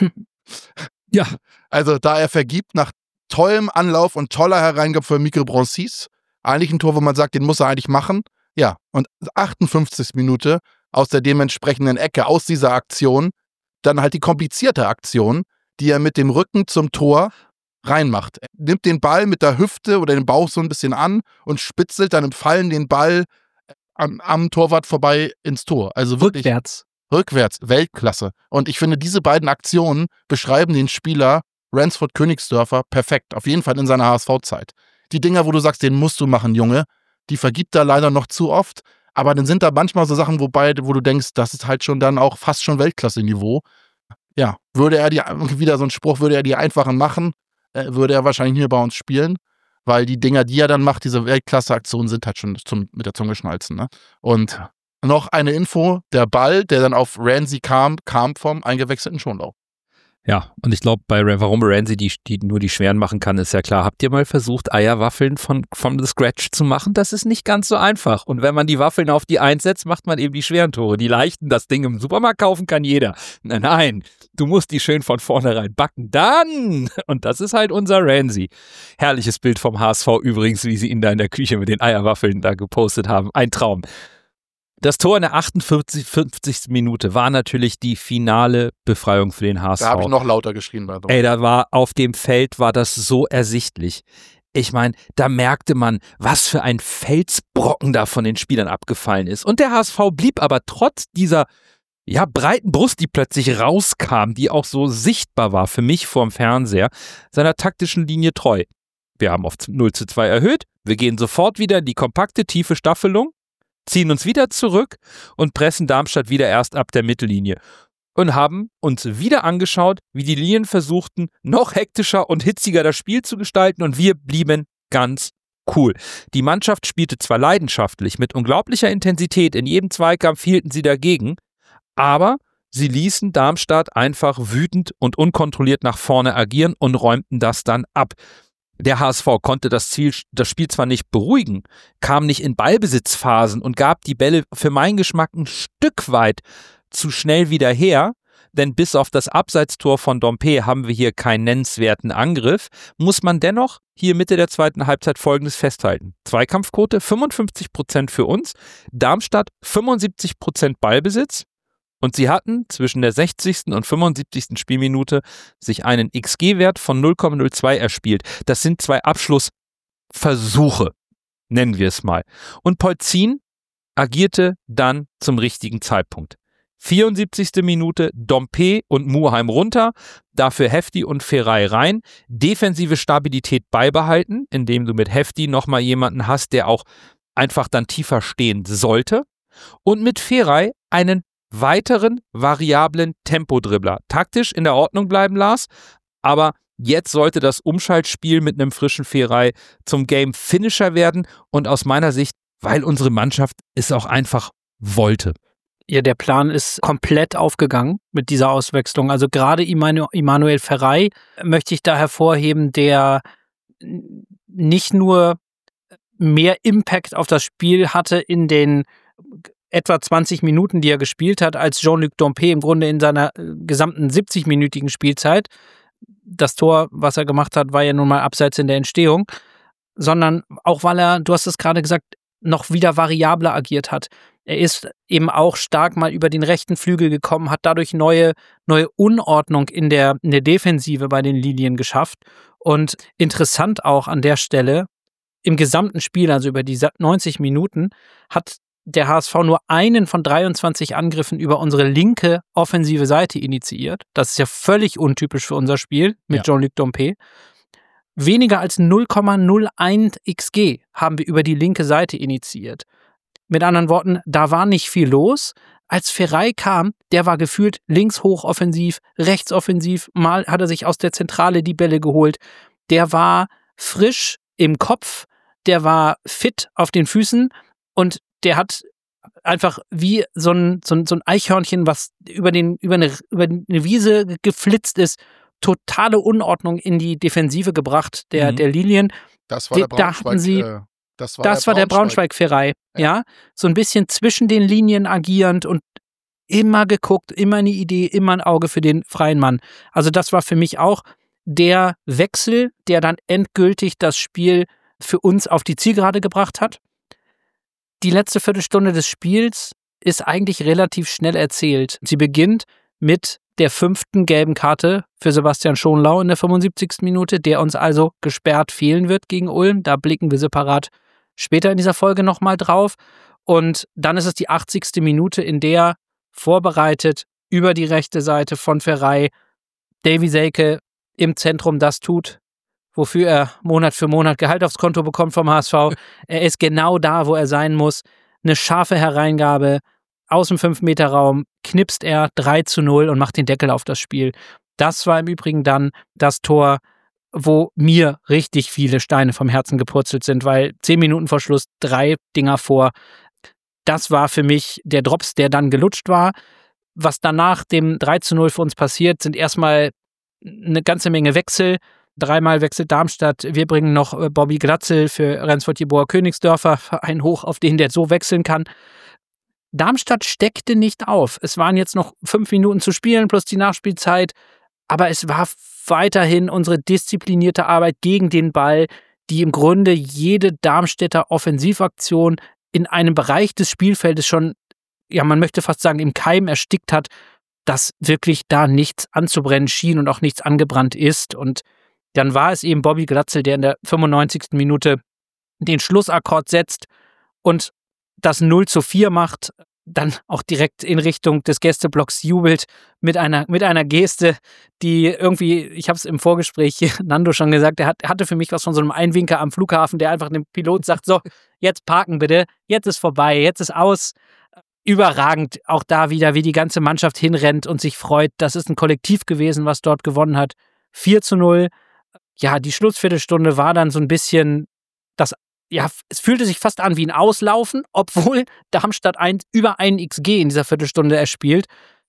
Ja. Also da er vergibt nach tollem Anlauf und toller Hereingabe für Mikel Bronsis. Eigentlich ein Tor, wo man sagt, den muss er eigentlich machen. Ja, und 58. Minute aus der dementsprechenden Ecke, aus dieser Aktion, dann halt die komplizierte Aktion, die er mit dem Rücken zum Tor reinmacht. Er nimmt den Ball mit der Hüfte oder den Bauch so ein bisschen an und spitzelt dann im Fallen den Ball am Torwart vorbei ins Tor. Also wirklich Rückwärts, Weltklasse. Und ich finde, diese beiden Aktionen beschreiben den Spieler Ransford Königsdörfer perfekt. Auf jeden Fall in seiner HSV-Zeit. Die Dinger, wo du sagst, den musst du machen, Junge, die vergibt er leider noch zu oft. Aber dann sind da manchmal so Sachen, wo du denkst, das ist halt schon dann auch fast schon Weltklasse-Niveau. Ja, würde er wieder so ein Spruch, würde er die einfachen machen, würde er wahrscheinlich hier bei uns spielen. Weil die Dinger, die er dann macht, diese Weltklasse-Aktionen sind halt schon mit der Zunge schnalzen. Ne? Und noch eine Info, der Ball, der dann auf Ramsey kam vom eingewechselten Schonlau. Ja, und ich glaube, warum Ramsey die nur die schweren machen kann, ist ja klar. Habt ihr mal versucht, Eierwaffeln von the Scratch zu machen? Das ist nicht ganz so einfach. Und wenn man die Waffeln auf die 1 setzt, macht man eben die schweren Tore. Die leichten, das Ding im Supermarkt kaufen kann jeder. Nein, du musst die schön von vornherein backen. Dann! Und das ist halt unser Ramsey. Herrliches Bild vom HSV übrigens, wie sie ihn da in der Küche mit den Eierwaffeln da gepostet haben. Ein Traum. Das Tor in der 58. Minute war natürlich die finale Befreiung für den HSV. Da habe ich noch lauter geschrien. Ey, da war auf dem Feld, war das so ersichtlich. Ich meine, da merkte man, was für ein Felsbrocken da von den Spielern abgefallen ist. Und der HSV blieb aber trotz dieser breiten Brust, die plötzlich rauskam, die auch so sichtbar war für mich vorm Fernseher, seiner taktischen Linie treu. Wir haben auf 0:2 erhöht, wir gehen sofort wieder in die kompakte, tiefe Staffelung, ziehen uns wieder zurück und pressen Darmstadt wieder erst ab der Mittellinie und haben uns wieder angeschaut, wie die Linien versuchten, noch hektischer und hitziger das Spiel zu gestalten und wir blieben ganz cool. Die Mannschaft spielte zwar leidenschaftlich, mit unglaublicher Intensität, in jedem Zweikampf hielten sie dagegen, aber sie ließen Darmstadt einfach wütend und unkontrolliert nach vorne agieren und räumten das dann ab. Der HSV konnte das Spiel zwar nicht beruhigen, kam nicht in Ballbesitzphasen und gab die Bälle für meinen Geschmack ein Stück weit zu schnell wieder her, denn bis auf das Abseitstor von Dompe haben wir hier keinen nennenswerten Angriff, muss man dennoch hier Mitte der zweiten Halbzeit Folgendes festhalten. Zweikampfquote 55% für uns, Darmstadt 75% Ballbesitz. Und sie hatten zwischen der 60. und 75. Spielminute sich einen XG-Wert von 0,02 erspielt. Das sind 2 Abschlussversuche, nennen wir es mal. Und Polzin agierte dann zum richtigen Zeitpunkt. 74. Minute, Dompe und Muheim runter, dafür Hefti und Feray rein. Defensive Stabilität beibehalten, indem du mit Hefti nochmal jemanden hast, der auch einfach dann tiefer stehen sollte. Und mit Feray einen weiteren variablen Tempodribbler. Taktisch in der Ordnung bleiben, Lars, aber jetzt sollte das Umschaltspiel mit einem frischen Feray zum Game-Finisher werden und aus meiner Sicht, weil unsere Mannschaft es auch einfach wollte. Ja, der Plan ist komplett aufgegangen mit dieser Auswechslung. Also gerade Emanuel Feray möchte ich da hervorheben, der nicht nur mehr Impact auf das Spiel hatte in den etwa 20 Minuten, die er gespielt hat, als Jean-Luc Dompe im Grunde in seiner gesamten 70-minütigen Spielzeit. Das Tor, was er gemacht hat, war ja nun mal abseits in der Entstehung, sondern auch, weil er, du hast es gerade gesagt, noch wieder variabler agiert hat. Er ist eben auch stark mal über den rechten Flügel gekommen, hat dadurch neue Unordnung in der Defensive bei den Lilien geschafft. Und interessant auch an der Stelle, im gesamten Spiel, also über die 90 Minuten, hat der HSV nur einen von 23 Angriffen über unsere linke offensive Seite initiiert. Das ist ja völlig untypisch für unser Spiel mit Jean-Luc Dompe. Weniger als 0,01 XG haben wir über die linke Seite initiiert. Mit anderen Worten, da war nicht viel los. Als Feray kam, der war gefühlt links hochoffensiv, rechts offensiv. Mal hat er sich aus der Zentrale die Bälle geholt. Der war frisch im Kopf, der war fit auf den Füßen und der hat einfach wie so ein Eichhörnchen, was über eine Wiese geflitzt ist, totale Unordnung in die Defensive gebracht, der Lilien. Das war der Braunschweig-Feray, ja. So ein bisschen zwischen den Linien agierend und immer geguckt, immer eine Idee, immer ein Auge für den freien Mann. Also das war für mich auch der Wechsel, der dann endgültig das Spiel für uns auf die Zielgerade gebracht hat. Die letzte Viertelstunde des Spiels ist eigentlich relativ schnell erzählt. Sie beginnt mit der 5. gelben Karte für Sebastian Schonlau in der 75. Minute, der uns also gesperrt fehlen wird gegen Ulm. Da blicken wir separat später in dieser Folge nochmal drauf. Und dann ist es die 80. Minute, in der vorbereitet über die rechte Seite von Feray Davy Selke im Zentrum das tut, wofür er Monat für Monat Gehalt aufs Konto bekommt vom HSV. Er ist genau da, wo er sein muss. Eine scharfe Hereingabe aus dem 5-Meter-Raum, knipst er 3:0 und macht den Deckel auf das Spiel. Das war im Übrigen dann das Tor, wo mir richtig viele Steine vom Herzen gepurzelt sind, weil 10 Minuten vor Schluss 3 Dinger vor. Das war für mich der Drops, der dann gelutscht war. Was danach dem 3:0 für uns passiert, sind erstmal eine ganze Menge Wechsel. 3-mal wechselt Darmstadt. Wir bringen noch Bobby Glatzel für Rendsburg-Jeboa Königsdörfer, Verein hoch, auf den der so wechseln kann. Darmstadt steckte nicht auf. Es waren jetzt noch 5 Minuten zu spielen plus die Nachspielzeit, aber es war weiterhin unsere disziplinierte Arbeit gegen den Ball, die im Grunde jede Darmstädter Offensivaktion in einem Bereich des Spielfeldes schon, ja, man möchte fast sagen, im Keim erstickt hat, dass wirklich da nichts anzubrennen schien und auch nichts angebrannt ist. Und dann war es eben Bobby Glatzel, der in der 95. Minute den Schlussakkord setzt und das 0:4 macht, dann auch direkt in Richtung des Gästeblocks jubelt mit einer Geste, die irgendwie, ich habe es im Vorgespräch Nando schon gesagt, er hatte für mich was von so einem Einwinker am Flughafen, der einfach dem Pilot sagt, so, jetzt parken bitte, jetzt ist vorbei, jetzt ist aus. Überragend, auch da wieder, wie die ganze Mannschaft hinrennt und sich freut. Das ist ein Kollektiv gewesen, was dort gewonnen hat. 4:0. Ja, die Schlussviertelstunde war dann so ein bisschen es fühlte sich fast an wie ein Auslaufen, obwohl Darmstadt über 1 XG in dieser Viertelstunde erspielt.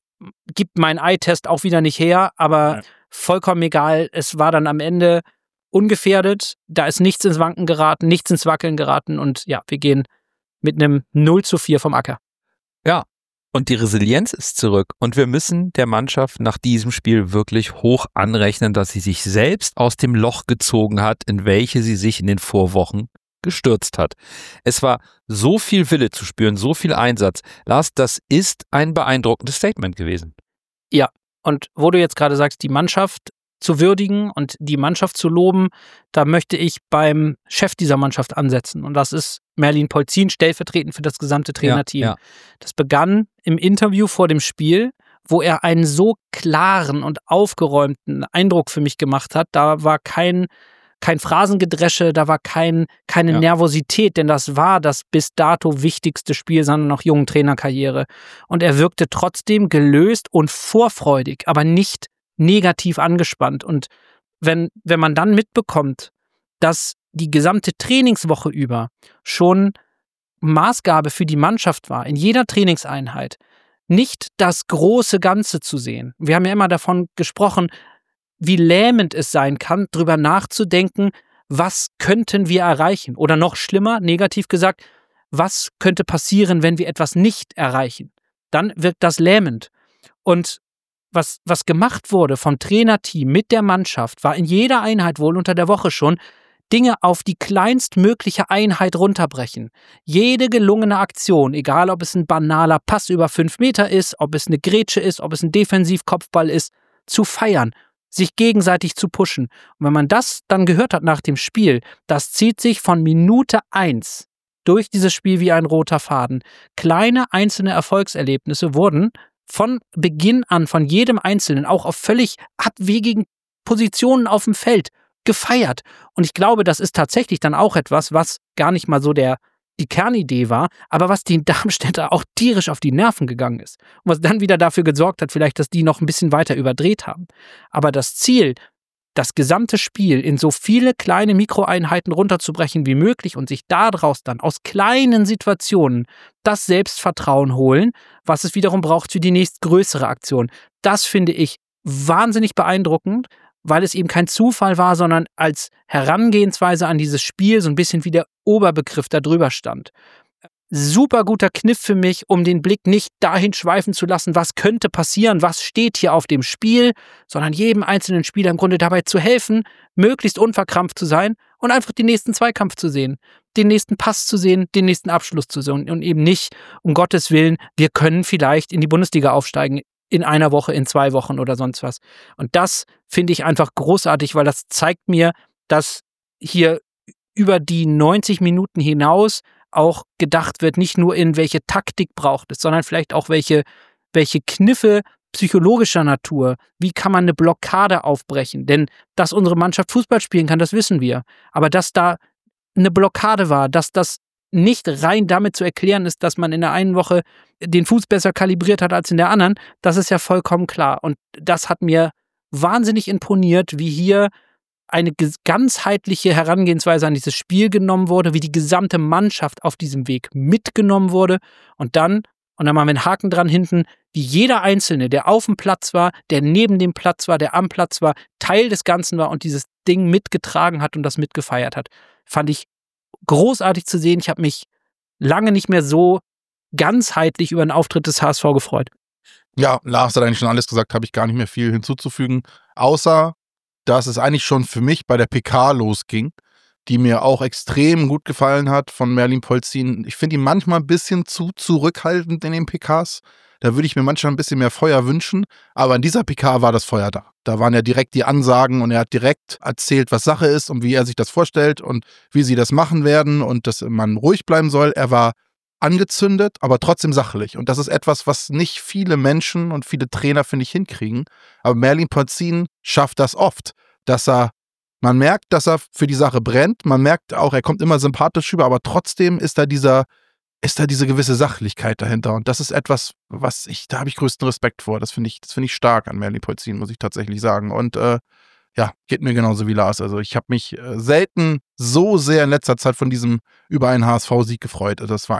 Gibt mein Eye-Test auch wieder nicht her, aber vollkommen egal. Es war dann am Ende ungefährdet. Da ist nichts ins Wanken geraten, nichts ins Wackeln geraten und ja, wir gehen mit einem 0:4 vom Acker. Ja, und die Resilienz ist zurück und wir müssen der Mannschaft nach diesem Spiel wirklich hoch anrechnen, dass sie sich selbst aus dem Loch gezogen hat, in welche sie sich in den Vorwochen gestürzt hat. Es war so viel Wille zu spüren, so viel Einsatz. Lars, das ist ein beeindruckendes Statement gewesen. Ja, und wo du jetzt gerade sagst, die Mannschaft zu würdigen und die Mannschaft zu loben, da möchte ich beim Chef dieser Mannschaft ansetzen. Und das ist Merlin Polzin, stellvertretend für das gesamte Trainerteam. Ja. Das begann im Interview vor dem Spiel, wo er einen so klaren und aufgeräumten Eindruck für mich gemacht hat. Da war kein Phrasengedresche, da war keine Nervosität, denn das war das bis dato wichtigste Spiel seiner noch jungen Trainerkarriere. Und er wirkte trotzdem gelöst und vorfreudig, aber nicht negativ angespannt. Und wenn man dann mitbekommt, dass die gesamte Trainingswoche über schon Maßgabe für die Mannschaft war, in jeder Trainingseinheit nicht das große Ganze zu sehen. Wir haben ja immer davon gesprochen, wie lähmend es sein kann, drüber nachzudenken, was könnten wir erreichen? Oder noch schlimmer, negativ gesagt, was könnte passieren, wenn wir etwas nicht erreichen? Dann wirkt das lähmend. Und was gemacht wurde vom Trainerteam mit der Mannschaft, war in jeder Einheit wohl unter der Woche schon, Dinge auf die kleinstmögliche Einheit runterbrechen. Jede gelungene Aktion, egal ob es ein banaler Pass über 5 Meter ist, ob es eine Grätsche ist, ob es ein Defensivkopfball ist, zu feiern, sich gegenseitig zu pushen. Und wenn man das dann gehört hat nach dem Spiel, das zieht sich von Minute 1 durch dieses Spiel wie ein roter Faden. Kleine einzelne Erfolgserlebnisse wurden von Beginn an, von jedem Einzelnen, auch auf völlig abwegigen Positionen auf dem Feld, gefeiert. Und ich glaube, das ist tatsächlich dann auch etwas, was gar nicht mal so die Kernidee war, aber was den Darmstädter auch tierisch auf die Nerven gegangen ist. Und was dann wieder dafür gesorgt hat, vielleicht, dass die noch ein bisschen weiter überdreht haben. Aber das Ziel, das gesamte Spiel in so viele kleine Mikroeinheiten runterzubrechen wie möglich und sich daraus dann aus kleinen Situationen das Selbstvertrauen holen, was es wiederum braucht für die nächstgrößere Aktion. Das finde ich wahnsinnig beeindruckend, weil es eben kein Zufall war, sondern als Herangehensweise an dieses Spiel so ein bisschen wie der Oberbegriff da drüber stand. Super guter Kniff für mich, um den Blick nicht dahin schweifen zu lassen, was könnte passieren, was steht hier auf dem Spiel, sondern jedem einzelnen Spieler im Grunde dabei zu helfen, möglichst unverkrampft zu sein und einfach den nächsten Zweikampf zu sehen, den nächsten Pass zu sehen, den nächsten Abschluss zu sehen und eben nicht, um Gottes Willen, wir können vielleicht in die Bundesliga aufsteigen, in einer Woche, in 2 Wochen oder sonst was. Und das finde ich einfach großartig, weil das zeigt mir, dass hier über die 90 Minuten hinaus auch gedacht wird, nicht nur in welche Taktik braucht es, sondern vielleicht auch welche Kniffe psychologischer Natur, wie kann man eine Blockade aufbrechen? Denn dass unsere Mannschaft Fußball spielen kann, das wissen wir. Aber dass da eine Blockade war, dass das nicht rein damit zu erklären ist, dass man in der einen Woche den Fuß besser kalibriert hat als in der anderen, das ist ja vollkommen klar. Und das hat mir wahnsinnig imponiert, wie hier eine ganzheitliche Herangehensweise an dieses Spiel genommen wurde, wie die gesamte Mannschaft auf diesem Weg mitgenommen wurde und dann Und dann machen wir einen Haken dran hinten, wie jeder Einzelne, der auf dem Platz war, der neben dem Platz war, der am Platz war, Teil des Ganzen war und dieses Ding mitgetragen hat und das mitgefeiert hat. Fand ich großartig zu sehen. Ich habe mich lange nicht mehr so ganzheitlich über den Auftritt des HSV gefreut. Ja, Lars hat eigentlich schon alles gesagt, habe ich gar nicht mehr viel hinzuzufügen. Außer, dass es eigentlich schon für mich bei der PK losging, die mir auch extrem gut gefallen hat von Merlin Polzin. Ich finde ihn manchmal ein bisschen zu zurückhaltend in den PKs. Da würde ich mir manchmal ein bisschen mehr Feuer wünschen. Aber in dieser PK war das Feuer da. Da waren ja direkt die Ansagen und er hat direkt erzählt, was Sache ist und wie er sich das vorstellt und wie sie das machen werden und dass man ruhig bleiben soll. Er war angezündet, aber trotzdem sachlich. Und das ist etwas, was nicht viele Menschen und viele Trainer, finde ich, hinkriegen. Aber Merlin Polzin schafft das oft, dass man merkt, dass er für die Sache brennt. Man merkt auch, er kommt immer sympathisch rüber, aber trotzdem ist da diese gewisse Sachlichkeit dahinter. Und das ist etwas, da habe ich größten Respekt vor. Das finde ich stark an Merlin Polzin, muss ich tatsächlich sagen. Und geht mir genauso wie Lars. Also ich habe mich selten so sehr in letzter Zeit von diesem über einen HSV-Sieg gefreut. Also es war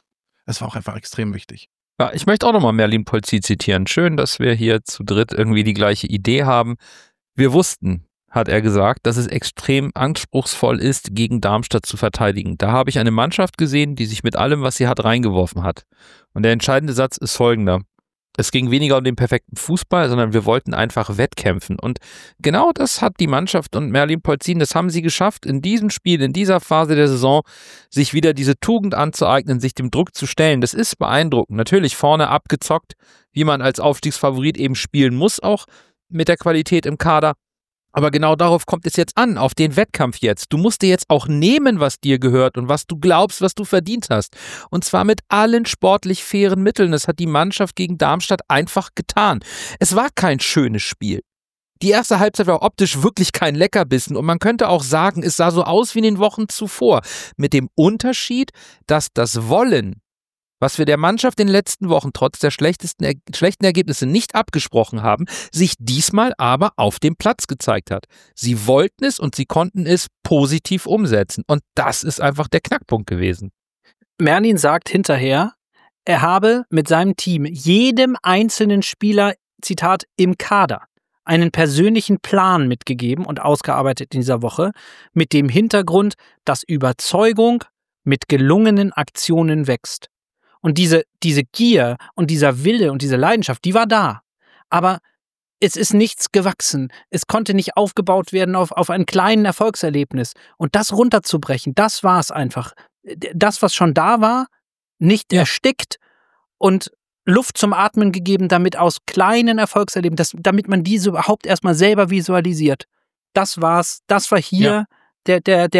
auch einfach extrem wichtig. Ja, ich möchte auch nochmal Merlin Polzin zitieren. Schön, dass wir hier zu dritt irgendwie die gleiche Idee haben. Wir wussten, hat er gesagt, dass es extrem anspruchsvoll ist, gegen Darmstadt zu verteidigen. Da habe ich eine Mannschaft gesehen, die sich mit allem, was sie hat, reingeworfen hat. Und der entscheidende Satz ist folgender. Es ging weniger um den perfekten Fußball, sondern wir wollten einfach wettkämpfen. Und genau das hat die Mannschaft und Merlin Polzin, das haben sie geschafft, in diesem Spiel, in dieser Phase der Saison, sich wieder diese Tugend anzueignen, sich dem Druck zu stellen. Das ist beeindruckend. Natürlich vorne abgezockt, wie man als Aufstiegsfavorit eben spielen muss, auch mit der Qualität im Kader. Aber genau darauf kommt es jetzt an, auf den Wettkampf jetzt. Du musst dir jetzt auch nehmen, was dir gehört und was du glaubst, was du verdient hast. Und zwar mit allen sportlich fairen Mitteln. Das hat die Mannschaft gegen Darmstadt einfach getan. Es war kein schönes Spiel. Die erste Halbzeit war optisch wirklich kein Leckerbissen und man könnte auch sagen, es sah so aus wie in den Wochen zuvor. Mit dem Unterschied, dass das Wollen, was wir der Mannschaft in den letzten Wochen trotz der schlechten Ergebnisse nicht abgesprochen haben, sich diesmal aber auf dem Platz gezeigt hat. Sie wollten es und sie konnten es positiv umsetzen. Und das ist einfach der Knackpunkt gewesen. Merlin sagt hinterher, er habe mit seinem Team jedem einzelnen Spieler, Zitat, im Kader, einen persönlichen Plan mitgegeben und ausgearbeitet in dieser Woche, mit dem Hintergrund, dass Überzeugung mit gelungenen Aktionen wächst. Und diese Gier und dieser Wille und diese Leidenschaft, die war da. Aber es ist nichts gewachsen. Es konnte nicht aufgebaut werden auf einen kleinen Erfolgserlebnis. Und das runterzubrechen, das war es einfach. Das, was schon da war, nicht erstickt und Luft zum Atmen gegeben, damit aus kleinen Erfolgserlebnissen, damit man diese überhaupt erstmal selber visualisiert. Das war's. Das war hier das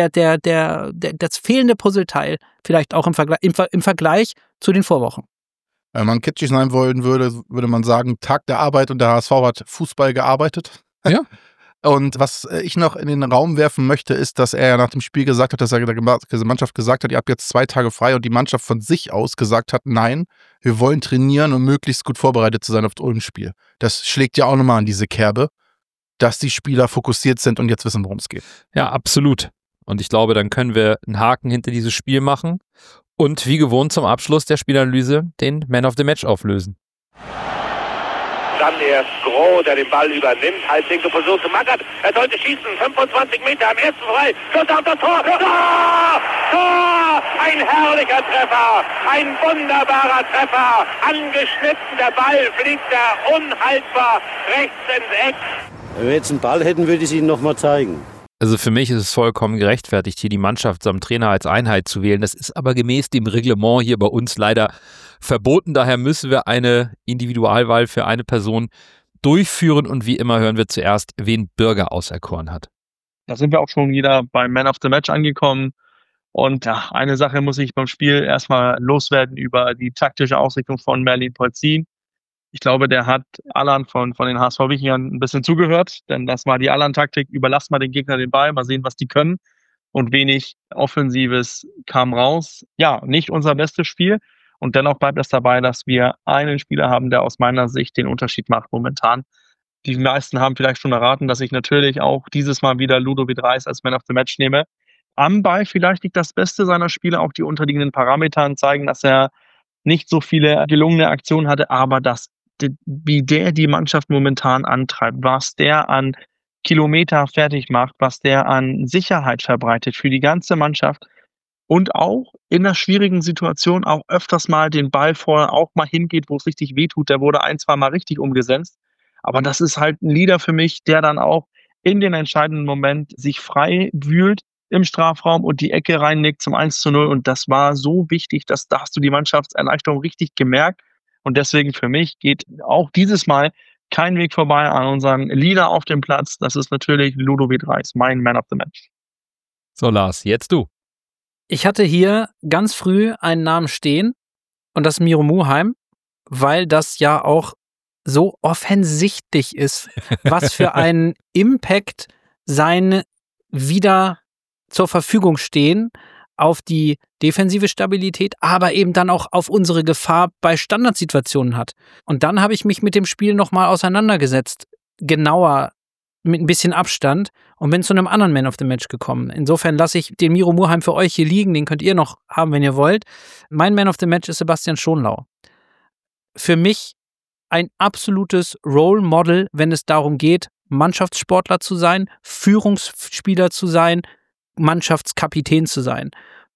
fehlende Puzzleteil, vielleicht auch im Vergleich zu den Vorwochen. Wenn man kitschig sein wollen würde man sagen, Tag der Arbeit und der HSV hat Fußball gearbeitet. Ja. Und was ich noch in den Raum werfen möchte, ist, dass er ja nach dem Spiel gesagt hat, dass er der Mannschaft gesagt hat, ihr habt jetzt 2 Tage frei und die Mannschaft von sich aus gesagt hat, nein, wir wollen trainieren und möglichst gut vorbereitet zu sein auf das Ulm-Spiel. Das schlägt ja auch nochmal an diese Kerbe, dass die Spieler fokussiert sind und jetzt wissen, worum es geht. Ja, absolut. Und ich glaube, dann können wir einen Haken hinter dieses Spiel machen und wie gewohnt zum Abschluss der Spielanalyse den Man of the Match auflösen. Dann erst Groh, der den Ball übernimmt, Halbwinkel versucht zu Magath. Er sollte schießen, 25 Meter am ersten frei. Schuss auf das Tor. Tor! Tor! Ein herrlicher Treffer, ein wunderbarer Treffer. Angeschnitten, der Ball fliegt da unhaltbar rechts ins Eck. Wenn wir jetzt einen Ball hätten, würde ich es Ihnen nochmal zeigen. Also für mich ist es vollkommen gerechtfertigt, hier die Mannschaft samt Trainer als Einheit zu wählen. Das ist aber gemäß dem Reglement hier bei uns leider verboten. Daher müssen wir eine Individualwahl für eine Person durchführen. Und wie immer hören wir zuerst, wen Bürger auserkoren hat. Da sind wir auch schon wieder beim Man of the Match angekommen. Und ja, eine Sache muss ich beim Spiel erstmal loswerden über die taktische Ausrichtung von Merlin Polzin. Ich glaube, der hat Allan von den HSV-Wikingern ein bisschen zugehört, denn das war die Allan-Taktik, überlasst mal den Gegner den Ball, mal sehen, was die können. Und wenig Offensives kam raus. Ja, nicht unser bestes Spiel. Und dennoch bleibt es dabei, dass wir einen Spieler haben, der aus meiner Sicht den Unterschied macht momentan. Die meisten haben vielleicht schon erraten, dass ich natürlich auch dieses Mal wieder Ludovic Reis als Man of the Match nehme. Am Ball vielleicht liegt das Beste seiner Spiele, auch die unterliegenden Parametern zeigen, dass er nicht so viele gelungene Aktionen hatte, aber wie der die Mannschaft momentan antreibt, was der an Kilometer fertig macht, was der an Sicherheit verbreitet für die ganze Mannschaft und auch in einer schwierigen Situation auch öfters mal den Ball vorher auch mal hingeht, wo es richtig wehtut. Der wurde 1, 2 Mal richtig umgesetzt. Aber das ist halt ein Leader für mich, der dann auch in den entscheidenden Moment sich frei wühlt im Strafraum und die Ecke reinlegt zum 1:0. Und das war so wichtig, da hast du die Mannschaftserleichterung richtig gemerkt. Und deswegen für mich geht auch dieses Mal kein Weg vorbei an unseren Leader auf dem Platz. Das ist natürlich Ludovic Reis, mein Man of the Match. So, Lars, jetzt du. Ich hatte hier ganz früh einen Namen stehen und das ist Miro Muheim, weil das ja auch so offensichtlich ist, was für einen Impact sein wieder zur Verfügung stehen auf die defensive Stabilität, aber eben dann auch auf unsere Gefahr bei Standardsituationen hat. Und dann habe ich mich mit dem Spiel nochmal auseinandergesetzt, genauer, mit ein bisschen Abstand und bin zu einem anderen Man of the Match gekommen. Insofern lasse ich den Miro Muheim für euch hier liegen, den könnt ihr noch haben, wenn ihr wollt. Mein Man of the Match ist Sebastian Schonlau. Für mich ein absolutes Role Model, wenn es darum geht, Mannschaftssportler zu sein, Führungsspieler zu sein, Mannschaftskapitän zu sein.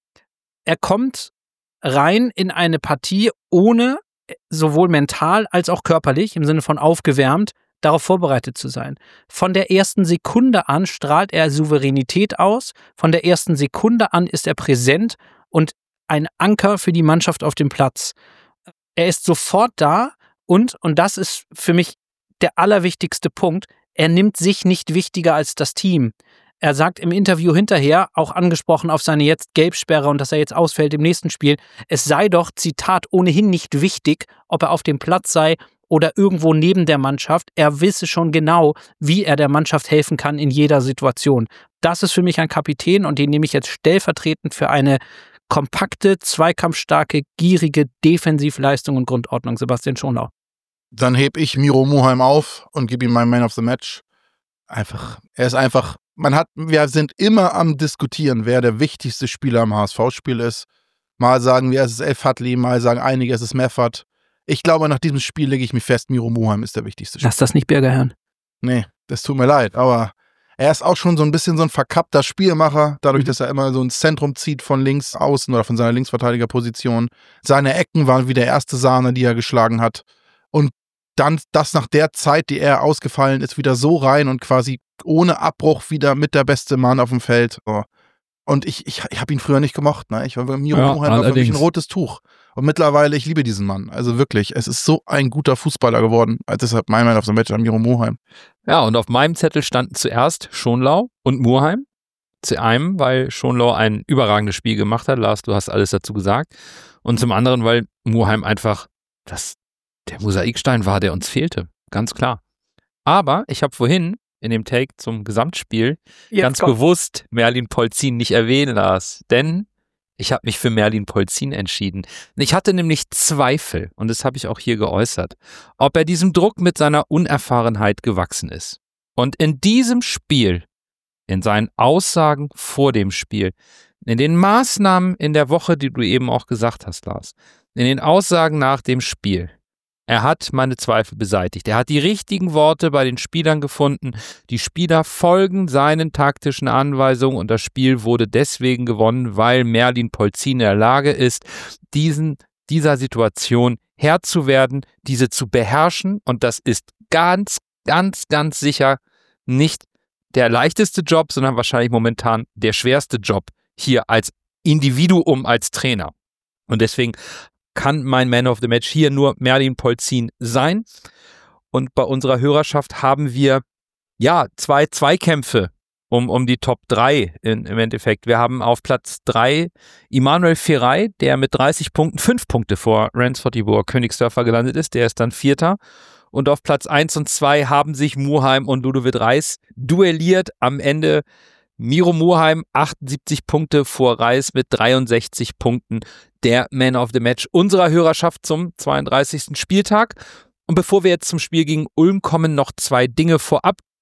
Er kommt rein in eine Partie, ohne sowohl mental als auch körperlich, im Sinne von aufgewärmt, darauf vorbereitet zu sein. Von der ersten Sekunde an strahlt er Souveränität aus, von der ersten Sekunde an ist er präsent und ein Anker für die Mannschaft auf dem Platz. Er ist sofort da und das ist für mich der allerwichtigste Punkt, er nimmt sich nicht wichtiger als das Team. Er sagt im Interview hinterher, auch angesprochen auf seine jetzt Gelbsperre und dass er jetzt ausfällt im nächsten Spiel, es sei doch, Zitat, ohnehin nicht wichtig, ob er auf dem Platz sei oder irgendwo neben der Mannschaft. Er wisse schon genau, wie er der Mannschaft helfen kann in jeder Situation. Das ist für mich ein Kapitän und den nehme ich jetzt stellvertretend für eine kompakte, zweikampfstarke, gierige Defensivleistung und Grundordnung. Sebastian Schonlau. Dann heb ich Miro Muheim auf und gebe ihm meinen Man of the Match. Er ist einfach, wir sind immer am Diskutieren, wer der wichtigste Spieler im HSV-Spiel ist. Mal sagen wir, es ist El Fadli, mal sagen einige, es ist Meffert. Ich glaube, nach diesem Spiel lege ich mich fest, Miro Muheim ist der wichtigste Spieler. Lass das nicht Birger hören. Nee, das tut mir leid, aber er ist auch schon so ein bisschen so ein verkappter Spielmacher, dadurch, dass er immer so ins Zentrum zieht von links außen oder von seiner Linksverteidigerposition. Seine Ecken waren wie der erste Sahne, die er geschlagen hat. Und dann das nach der Zeit, die er ausgefallen ist, wieder so rein und quasi ohne Abbruch wieder mit der beste Mann auf dem Feld. Oh. Und ich habe ihn früher nicht gemocht. Ne? Ich war bei Miro Muheim war für mich ein rotes Tuch. Und mittlerweile, ich liebe diesen Mann. Also wirklich, es ist so ein guter Fußballer geworden. Deshalb mein Man of the Match an Miro Muheim. Ja, und auf meinem Zettel standen zuerst Schonlau und Muheim. Zu einem, weil Schonlau ein überragendes Spiel gemacht hat. Lars, du hast alles dazu gesagt. Und zum anderen, weil Muheim einfach der Mosaikstein war, der uns fehlte. Ganz klar. Aber ich habe vorhin in dem Take zum Gesamtspiel ganz bewusst Merlin Polzin nicht erwähnen, Lars. Denn ich habe mich für Merlin Polzin entschieden. Ich hatte nämlich Zweifel, und das habe ich auch hier geäußert, ob er diesem Druck mit seiner Unerfahrenheit gewachsen ist. Und in diesem Spiel, in seinen Aussagen vor dem Spiel, in den Maßnahmen in der Woche, die du eben auch gesagt hast, Lars, in den Aussagen nach dem Spiel, er hat meine Zweifel beseitigt. Er hat die richtigen Worte bei den Spielern gefunden. Die Spieler folgen seinen taktischen Anweisungen und das Spiel wurde deswegen gewonnen, weil Merlin Polzin in der Lage ist, dieser Situation Herr zu werden, diese zu beherrschen. Und das ist ganz, ganz, ganz sicher nicht der leichteste Job, sondern wahrscheinlich momentan der schwerste Job hier als Individuum, als Trainer. Und deswegen kann mein Man of the Match hier nur Merlin Polzin sein. Und bei unserer Hörerschaft haben wir zwei Zweikämpfe um die Top 3 im Endeffekt. Wir haben auf Platz 3 Immanuel Ferrey, der mit 30 Punkten 5 Punkte vor Ransford Dibur Königsdörfer gelandet ist. Der ist dann Vierter. Und auf Platz 1 und 2 haben sich Muheim und Ludovic Reis duelliert. Am Ende Miro Muheim 78 Punkte vor Reis mit 63 Punkten, der Man of the Match unserer Hörerschaft zum 32. Spieltag. Und bevor wir jetzt zum Spiel gegen Ulm kommen, noch 2 Dinge vorab.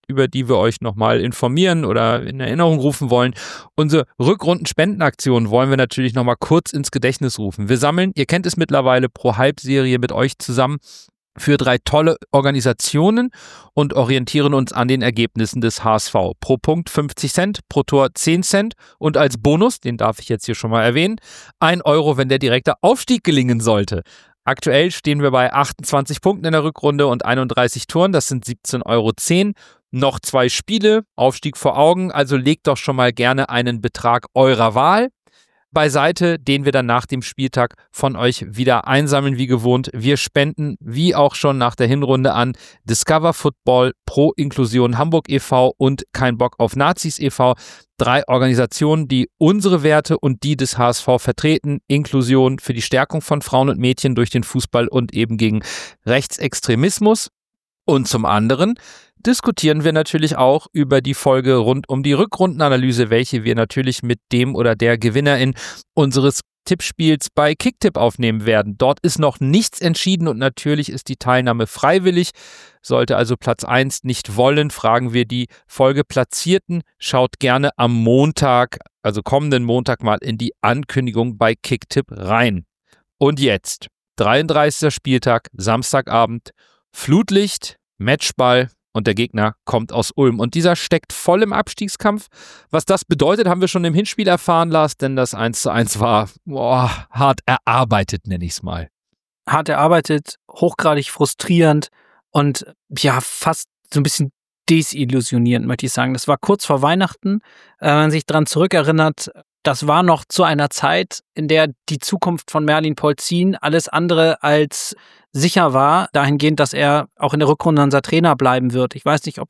über die wir euch nochmal informieren oder in Erinnerung rufen wollen. Unsere Rückrunden-Spendenaktion wollen wir natürlich nochmal kurz ins Gedächtnis rufen. Wir sammeln, ihr kennt es mittlerweile, pro Halbserie mit euch zusammen für 3 tolle Organisationen und orientieren uns an den Ergebnissen des HSV. Pro Punkt 50 Cent, pro Tor 10 Cent und als Bonus, den darf ich jetzt hier schon mal erwähnen, 1 Euro, wenn der direkte Aufstieg gelingen sollte. Aktuell stehen wir bei 28 Punkten in der Rückrunde und 31 Toren, das sind 17,10 Euro. Noch 2 Spiele, Aufstieg vor Augen, also legt doch schon mal gerne einen Betrag eurer Wahl beiseite, den wir dann nach dem Spieltag von euch wieder einsammeln, wie gewohnt. Wir spenden, wie auch schon nach der Hinrunde, an Discover Football, Pro Inklusion Hamburg e.V. und Kein Bock auf Nazis e.V. 3 Organisationen, die unsere Werte und die des HSV vertreten. Inklusion für die Stärkung von Frauen und Mädchen durch den Fußball und eben gegen Rechtsextremismus. Und zum anderen diskutieren wir natürlich auch über die Folge rund um die Rückrundenanalyse, welche wir natürlich mit dem oder der Gewinnerin unseres Tippspiels bei Kicktipp aufnehmen werden. Dort ist noch nichts entschieden und natürlich ist die Teilnahme freiwillig. Sollte also Platz 1 nicht wollen, fragen wir die Folgeplatzierten. Schaut gerne am Montag, also kommenden Montag, mal in die Ankündigung bei Kicktipp rein. Und jetzt, 33. Spieltag, Samstagabend, Flutlicht, Matchball. Und der Gegner kommt aus Ulm. Und dieser steckt voll im Abstiegskampf. Was das bedeutet, haben wir schon im Hinspiel erfahren, Lars, denn das 1:1 war hart erarbeitet, nenne ich es mal. Hart erarbeitet, hochgradig frustrierend und ja, fast so ein bisschen desillusionierend, möchte ich sagen. Das war kurz vor Weihnachten. Wenn man sich daran zurückerinnert, das war noch zu einer Zeit, in der die Zukunft von Merlin Polzin alles andere als sicher war, dahingehend, dass er auch in der Rückrunde unser Trainer bleiben wird. Ich weiß nicht, ob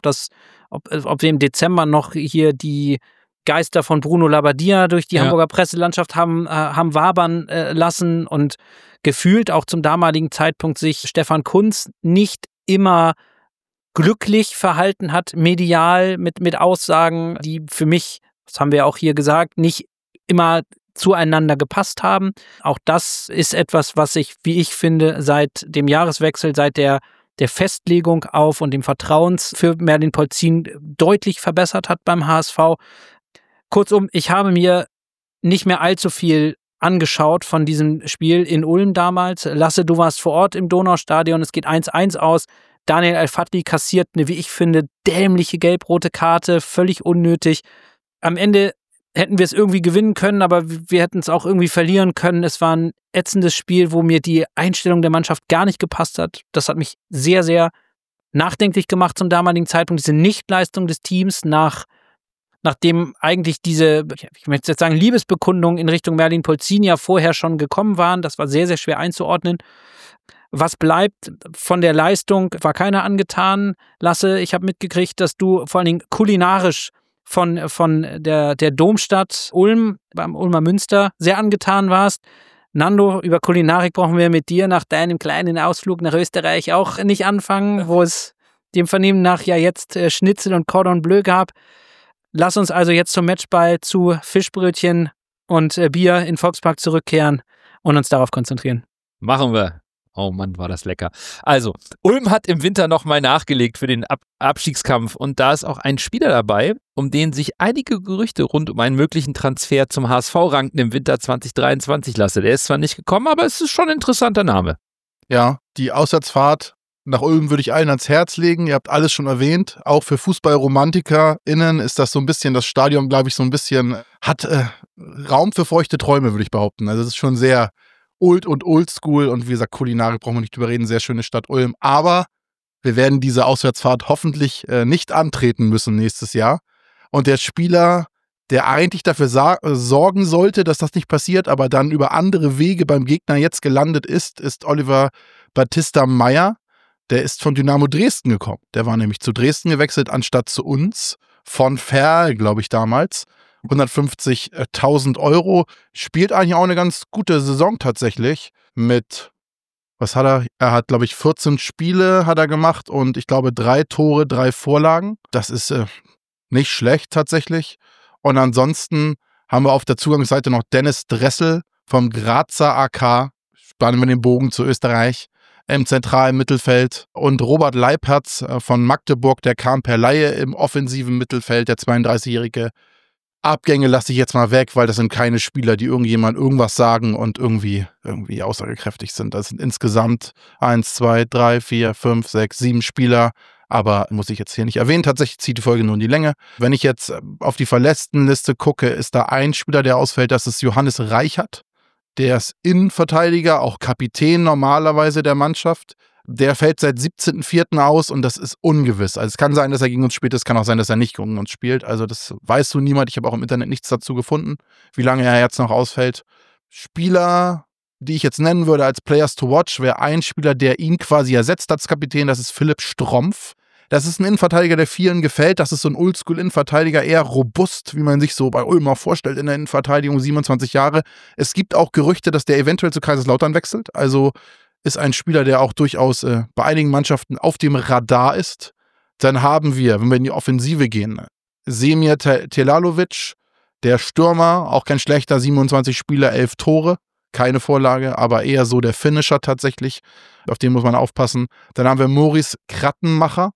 wir im Dezember noch hier die Geister von Bruno Labbadia durch die Hamburger Presselandschaft haben wabern lassen und gefühlt auch zum damaligen Zeitpunkt sich Stefan Kuntz nicht immer glücklich verhalten hat, medial mit Aussagen, die für mich, das haben wir auch hier gesagt, nicht immer zueinander gepasst haben. Auch das ist etwas, was sich, wie ich finde, seit dem Jahreswechsel, seit der Festlegung auf und dem Vertrauens für Merlin Polzin deutlich verbessert hat beim HSV. Kurzum, ich habe mir nicht mehr allzu viel angeschaut von diesem Spiel in Ulm damals. Lasse, du warst vor Ort im Donaustadion, es geht 1:1 aus. Daniel El-Fadli kassiert eine, wie ich finde, dämliche gelb-rote Karte, völlig unnötig. Am Ende hätten wir es irgendwie gewinnen können, aber wir hätten es auch irgendwie verlieren können. Es war ein ätzendes Spiel, wo mir die Einstellung der Mannschaft gar nicht gepasst hat. Das hat mich sehr, sehr nachdenklich gemacht zum damaligen Zeitpunkt. Diese Nichtleistung des Teams, nachdem eigentlich diese, ich möchte jetzt sagen, Liebesbekundungen in Richtung Merlin Polzin ja vorher schon gekommen waren. Das war sehr, sehr schwer einzuordnen. Was bleibt von der Leistung, war keiner angetan. Lasse, ich habe mitgekriegt, dass du vor allen Dingen kulinarisch von der Domstadt Ulm, beim Ulmer Münster, sehr angetan warst. Nando, über Kulinarik brauchen wir mit dir nach deinem kleinen Ausflug nach Österreich auch nicht anfangen, wo es dem Vernehmen nach ja jetzt Schnitzel und Cordon Bleu gab. Lass uns also jetzt zum Matchball zu Fischbrötchen und Bier in Volkspark zurückkehren und uns darauf konzentrieren. Machen wir. Oh Mann, war das lecker. Also, Ulm hat im Winter nochmal nachgelegt für den Abstiegskampf und da ist auch ein Spieler dabei, um den sich einige Gerüchte rund um einen möglichen Transfer zum HSV ranken im Winter 2023 lasse. Der ist zwar nicht gekommen, aber es ist schon ein interessanter Name. Ja, die Auswärtsfahrt nach Ulm würde ich allen ans Herz legen. Ihr habt alles schon erwähnt. Auch für FußballromantikerInnen ist das so ein bisschen, das Stadion, glaube ich, so ein bisschen, hat Raum für feuchte Träume, würde ich behaupten. Also es ist schon sehr old und oldschool und wie gesagt, Kulinarik brauchen wir nicht drüber reden, sehr schöne Stadt Ulm. Aber wir werden diese Auswärtsfahrt hoffentlich nicht antreten müssen nächstes Jahr. Und der Spieler, der eigentlich dafür sorgen sollte, dass das nicht passiert, aber dann über andere Wege beim Gegner jetzt gelandet ist Oliver Battista Meyer. Der ist von Dynamo Dresden gekommen. Der war nämlich zu Dresden gewechselt, anstatt zu uns. Von Verl, glaube ich, damals. 150.000 Euro. Spielt eigentlich auch eine ganz gute Saison tatsächlich. Mit, was hat er? Er hat, glaube ich, 14 Spiele hat er gemacht und ich glaube 3 Tore, 3 Vorlagen. Das ist nicht schlecht tatsächlich. Und ansonsten haben wir auf der Zugangsseite noch Dennis Dressel vom Grazer AK. Spannen wir den Bogen zu Österreich. im zentralen Mittelfeld und Robert Leipertz von Magdeburg, der kam per Leihe im offensiven Mittelfeld, der 32-Jährige. Abgänge lasse ich jetzt mal weg, weil das sind keine Spieler, die irgendjemand irgendwas sagen und irgendwie aussagekräftig sind. Das sind insgesamt 1, 2, 3, 4, 5, 6, 7 Spieler, aber muss ich jetzt hier nicht erwähnen. Tatsächlich zieht die Folge nur in die Länge. Wenn ich jetzt auf die Verletztenliste gucke, ist da ein Spieler, der ausfällt, das ist Johannes Reichert. Der ist Innenverteidiger, auch Kapitän normalerweise der Mannschaft. Der fällt seit 17.04. aus und das ist ungewiss. Also es kann sein, dass er gegen uns spielt, es kann auch sein, dass er nicht gegen uns spielt. Also das weißt du niemand. Ich habe auch im Internet nichts dazu gefunden, wie lange er jetzt noch ausfällt. Spieler, die ich jetzt nennen würde als Players to Watch, wäre ein Spieler, der ihn quasi ersetzt als Kapitän. Das ist Philipp Strompf. Das ist ein Innenverteidiger, der vielen gefällt. Das ist so ein Oldschool-Innenverteidiger, eher robust, wie man sich so bei Ulm auch vorstellt in der Innenverteidigung, 27 Jahre. Es gibt auch Gerüchte, dass der eventuell zu Kaiserslautern wechselt. Also ist ein Spieler, der auch durchaus bei einigen Mannschaften auf dem Radar ist. Dann haben wir, wenn wir in die Offensive gehen, Semir Telalovic, der Stürmer, auch kein schlechter, 27 Spieler, 11 Tore, keine Vorlage, aber eher so der Finisher tatsächlich. Auf den muss man aufpassen. Dann haben wir Maurice Krattenmacher,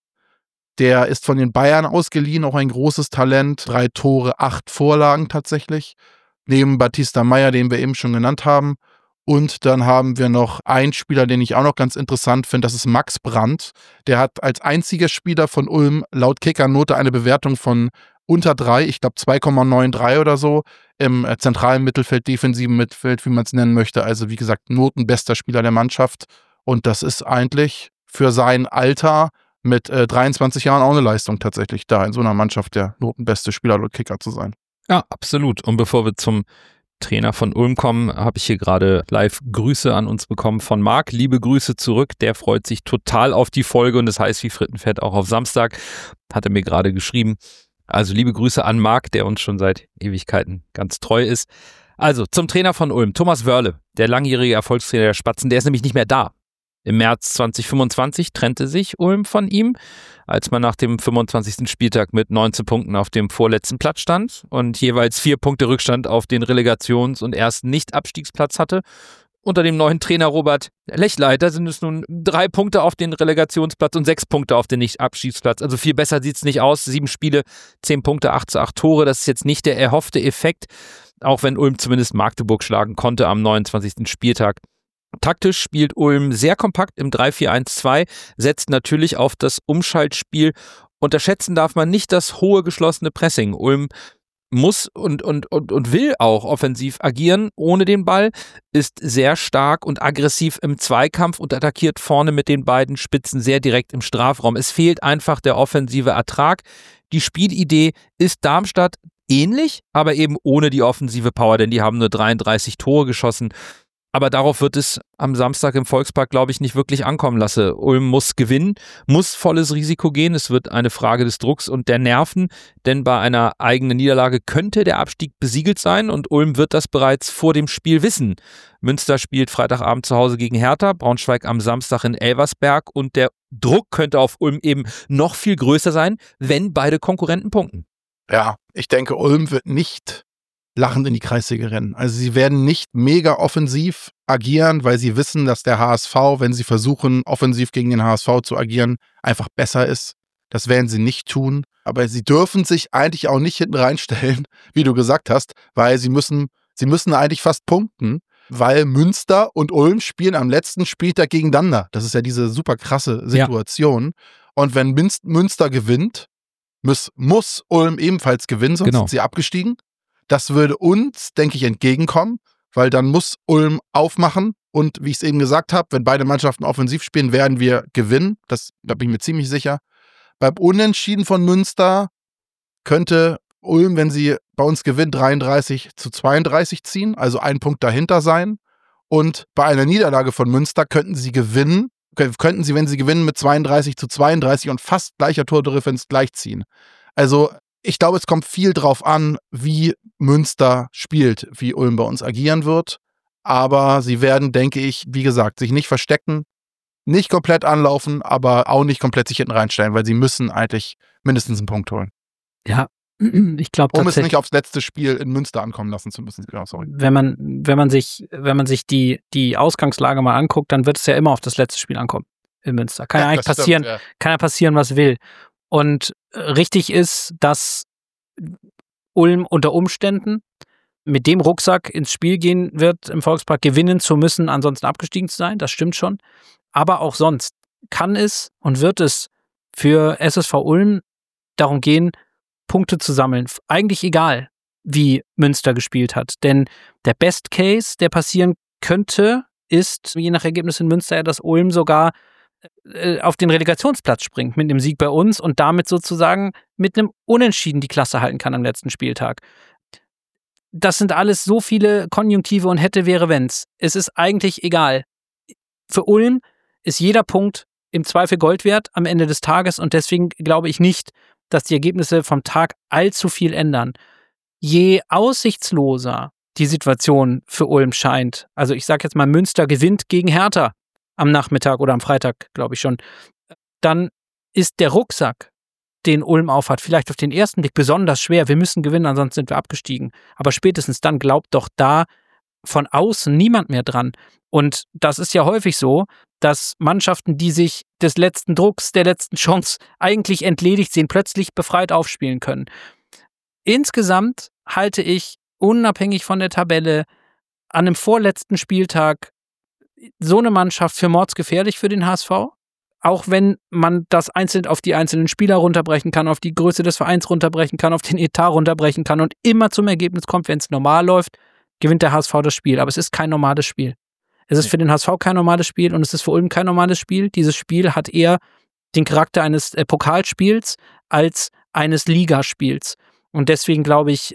der ist von den Bayern ausgeliehen, auch ein großes Talent, 3 Tore, 8 Vorlagen tatsächlich. Neben Batista Meyer, den wir eben schon genannt haben. Und dann haben wir noch einen Spieler, den ich auch noch ganz interessant finde, das ist Max Brandt. Der hat als einziger Spieler von Ulm laut Kicker-Note eine Bewertung von unter 3, ich glaube 2,93 oder so, im zentralen Mittelfeld, defensiven Mittelfeld, wie man es nennen möchte. Also wie gesagt, notenbester Spieler der Mannschaft. Und das ist eigentlich für sein Alter mit 23 Jahren auch eine Leistung tatsächlich, da in so einer Mannschaft der notenbeste Spieler laut Kicker zu sein. Ja, absolut. Und bevor wir zum Trainer von Ulm kommen, habe ich hier gerade live Grüße an uns bekommen von Marc. Liebe Grüße zurück. Der freut sich total auf die Folge und das heißt wie Frittenfett auch auf Samstag. Hat er mir gerade geschrieben. Also liebe Grüße an Marc, der uns schon seit Ewigkeiten ganz treu ist. Also zum Trainer von Ulm, Thomas Wörle, der langjährige Erfolgstrainer der Spatzen, der ist nämlich nicht mehr da. Im März 2025 trennte sich Ulm von ihm, als man nach dem 25. Spieltag mit 19 Punkten auf dem vorletzten Platz stand und jeweils 4 Punkte Rückstand auf den Relegations- und ersten Nicht-Abstiegsplatz hatte. Unter dem neuen Trainer Robert Lechleiter sind es nun 3 Punkte auf den Relegationsplatz und 6 Punkte auf den Nicht-Abstiegsplatz. Also viel besser sieht es nicht aus. 7 Spiele, 10 Punkte, 8:8 Tore. Das ist jetzt nicht der erhoffte Effekt, auch wenn Ulm zumindest Magdeburg schlagen konnte am 29. Spieltag. Taktisch spielt Ulm sehr kompakt im 3-4-1-2, setzt natürlich auf das Umschaltspiel. Unterschätzen darf man nicht das hohe geschlossene Pressing. Ulm muss und will auch offensiv agieren ohne den Ball, ist sehr stark und aggressiv im Zweikampf und attackiert vorne mit den beiden Spitzen sehr direkt im Strafraum. Es fehlt einfach der offensive Ertrag. Die Spielidee ist Darmstadt ähnlich, aber eben ohne die offensive Power, denn die haben nur 33 Tore geschossen. Aber darauf wird es am Samstag im Volkspark, glaube ich, nicht wirklich ankommen lassen. Ulm muss gewinnen, muss volles Risiko gehen. Es wird eine Frage des Drucks und der Nerven, denn bei einer eigenen Niederlage könnte der Abstieg besiegelt sein und Ulm wird das bereits vor dem Spiel wissen. Münster spielt Freitagabend zu Hause gegen Hertha, Braunschweig am Samstag in Elversberg und der Druck könnte auf Ulm eben noch viel größer sein, wenn beide Konkurrenten punkten. Ja, ich denke, Ulm wird nicht lachend in die Kreisliga rennen. Also sie werden nicht mega offensiv agieren, weil sie wissen, dass der HSV, wenn sie versuchen, offensiv gegen den HSV zu agieren, einfach besser ist. Das werden sie nicht tun. Aber sie dürfen sich eigentlich auch nicht hinten reinstellen, wie du gesagt hast, weil sie müssen eigentlich fast punkten, weil Münster und Ulm spielen am letzten Spieltag gegeneinander. Das ist ja diese super krasse Situation. Ja. Und wenn Münster gewinnt, muss Ulm ebenfalls gewinnen, sonst sind sie abgestiegen. Das würde uns, denke ich, entgegenkommen, weil dann muss Ulm aufmachen und wie ich es eben gesagt habe, wenn beide Mannschaften offensiv spielen, werden wir gewinnen. Da bin ich mir ziemlich sicher. Beim Unentschieden von Münster könnte Ulm, wenn sie bei uns gewinnen, 33-32 ziehen, also 1 Punkt dahinter sein. Und bei einer Niederlage von Münster könnten sie, wenn sie gewinnen, mit 32-32 und fast gleicher Tordifferenz gleichziehen. Also ich glaube, es kommt viel drauf an, wie Münster spielt, wie Ulm bei uns agieren wird. Aber sie werden, denke ich, wie gesagt, sich nicht verstecken, nicht komplett anlaufen, aber auch nicht komplett sich hinten reinstellen, weil sie müssen eigentlich mindestens einen Punkt holen. Ja, Ich glaube Um es tatsächlich, nicht aufs letzte Spiel in Münster ankommen lassen zu müssen. Ja, sorry. wenn man sich die Ausgangslage mal anguckt, dann wird es ja immer auf das letzte Spiel ankommen in Münster. Kann ja eigentlich das passieren, stimmt, ja. kann ja passieren, was will. Und richtig ist, dass Ulm unter Umständen mit dem Rucksack ins Spiel gehen wird, im Volkspark gewinnen zu müssen, ansonsten abgestiegen zu sein. Das stimmt schon. Aber auch sonst kann es und wird es für SSV Ulm darum gehen, Punkte zu sammeln. Eigentlich egal, wie Münster gespielt hat. Denn der Best Case, der passieren könnte, ist, je nach Ergebnis in Münster, dass Ulm sogar auf den Relegationsplatz springt mit einem Sieg bei uns und damit sozusagen mit einem Unentschieden die Klasse halten kann am letzten Spieltag. Das sind alles so viele Konjunktive und hätte, wäre, wenn's. Es ist eigentlich egal. Für Ulm ist jeder Punkt im Zweifel Gold wert am Ende des Tages und deswegen glaube ich nicht, dass die Ergebnisse vom Tag allzu viel ändern. Je aussichtsloser die Situation für Ulm scheint, also ich sage jetzt mal, Münster gewinnt gegen Hertha am Nachmittag oder am Freitag, glaube ich schon, dann ist der Rucksack, den Ulm aufhat, vielleicht auf den ersten Blick besonders schwer. Wir müssen gewinnen, ansonsten sind wir abgestiegen. Aber spätestens dann glaubt doch da von außen niemand mehr dran. Und das ist ja häufig so, dass Mannschaften, die sich des letzten Drucks, der letzten Chance eigentlich entledigt sehen, plötzlich befreit aufspielen können. Insgesamt halte ich, unabhängig von der Tabelle, an einem vorletzten Spieltag so eine Mannschaft für mordsgefährlich für den HSV. Auch wenn man das einzeln auf die einzelnen Spieler runterbrechen kann, auf die Größe des Vereins runterbrechen kann, auf den Etat runterbrechen kann und immer zum Ergebnis kommt, wenn es normal läuft, gewinnt der HSV das Spiel. Aber es ist kein normales Spiel. Es ist für den HSV kein normales Spiel und es ist für Ulm kein normales Spiel. Dieses Spiel hat eher den Charakter eines Pokalspiels als eines Ligaspiels. Und deswegen glaube ich,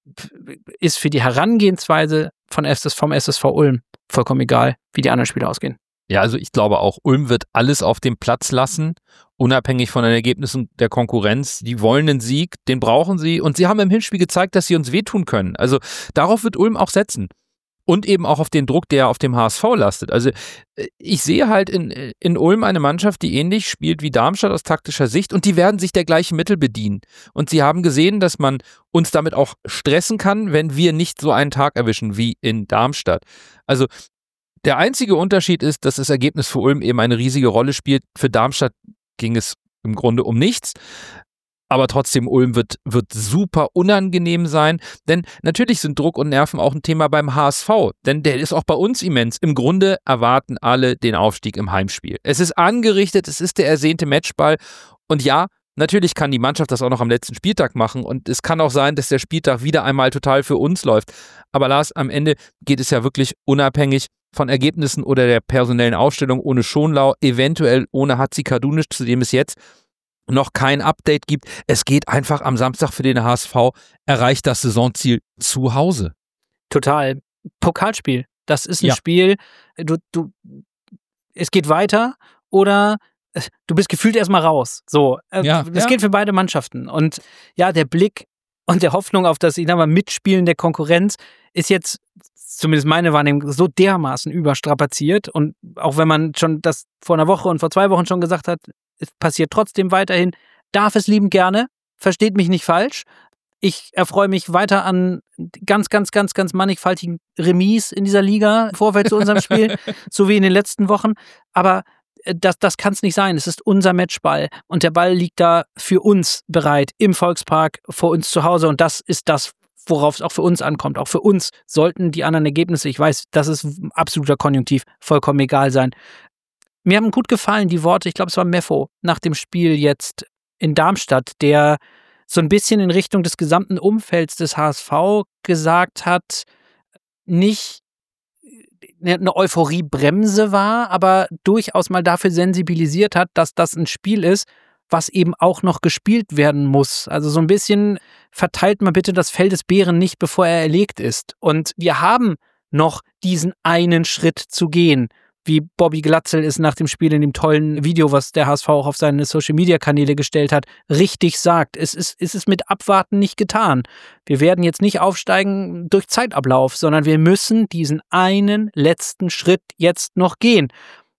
ist für die Herangehensweise vom SSV Ulm vollkommen egal, wie die anderen Spiele ausgehen. Ja, also ich glaube auch, Ulm wird alles auf dem Platz lassen, unabhängig von den Ergebnissen der Konkurrenz. Die wollen einen Sieg, den brauchen sie und sie haben im Hinspiel gezeigt, dass sie uns wehtun können. Also darauf wird Ulm auch setzen. Und eben auch auf den Druck, der auf dem HSV lastet. Also ich sehe halt in Ulm eine Mannschaft, die ähnlich spielt wie Darmstadt aus taktischer Sicht und die werden sich der gleichen Mittel bedienen. Und sie haben gesehen, dass man uns damit auch stressen kann, wenn wir nicht so einen Tag erwischen wie in Darmstadt. Also der einzige Unterschied ist, dass das Ergebnis für Ulm eben eine riesige Rolle spielt. Für Darmstadt ging es im Grunde um nichts. Aber trotzdem, Ulm wird super unangenehm sein, denn natürlich sind Druck und Nerven auch ein Thema beim HSV, denn der ist auch bei uns immens. Im Grunde erwarten alle den Aufstieg im Heimspiel. Es ist angerichtet, es ist der ersehnte Matchball und ja, natürlich kann die Mannschaft das auch noch am letzten Spieltag machen und es kann auch sein, dass der Spieltag wieder einmal total für uns läuft. Aber Lars, am Ende geht es ja wirklich unabhängig von Ergebnissen oder der personellen Aufstellung ohne Schonlau, eventuell ohne Hatzikadunic, zu dem es jetzt noch kein Update gibt. Es geht einfach am Samstag für den HSV, erreicht das Saisonziel zu Hause. Total. Pokalspiel. Das ist ein Spiel, es geht weiter oder du bist gefühlt erstmal raus. So, das geht für beide Mannschaften. Und ja, der Blick und der Hoffnung auf das, Mitspielen der Konkurrenz ist jetzt, zumindest meine Wahrnehmung, so dermaßen überstrapaziert. Und auch wenn man schon das vor einer Woche und vor 2 Wochen schon gesagt hat, es passiert trotzdem weiterhin, darf es liebend gerne, versteht mich nicht falsch. Ich erfreue mich weiter an ganz, ganz, ganz, ganz mannigfaltigen Remis in dieser Liga, im Vorfeld zu unserem Spiel, so wie in den letzten Wochen. Aber das kann es nicht sein. Es ist unser Matchball und der Ball liegt da für uns bereit, im Volkspark, vor uns zu Hause. Und das ist das, worauf es auch für uns ankommt. Auch für uns sollten die anderen Ergebnisse, ich weiß, das ist ein absoluter Konjunktiv, vollkommen egal sein. Mir haben gut gefallen die Worte, ich glaube, es war Meffo, nach dem Spiel jetzt in Darmstadt, der so ein bisschen in Richtung des gesamten Umfelds des HSV gesagt hat, nicht eine Euphoriebremse war, aber durchaus mal dafür sensibilisiert hat, dass das ein Spiel ist, was eben auch noch gespielt werden muss. Also so ein bisschen verteilt mal bitte das Fell des Bären nicht, bevor er erlegt ist. Und wir haben noch diesen einen Schritt zu gehen, wie Bobby Glatzel es nach dem Spiel in dem tollen Video, was der HSV auch auf seine Social-Media-Kanäle gestellt hat, richtig sagt. Es ist mit Abwarten nicht getan. Wir werden jetzt nicht aufsteigen durch Zeitablauf, sondern wir müssen diesen einen letzten Schritt jetzt noch gehen.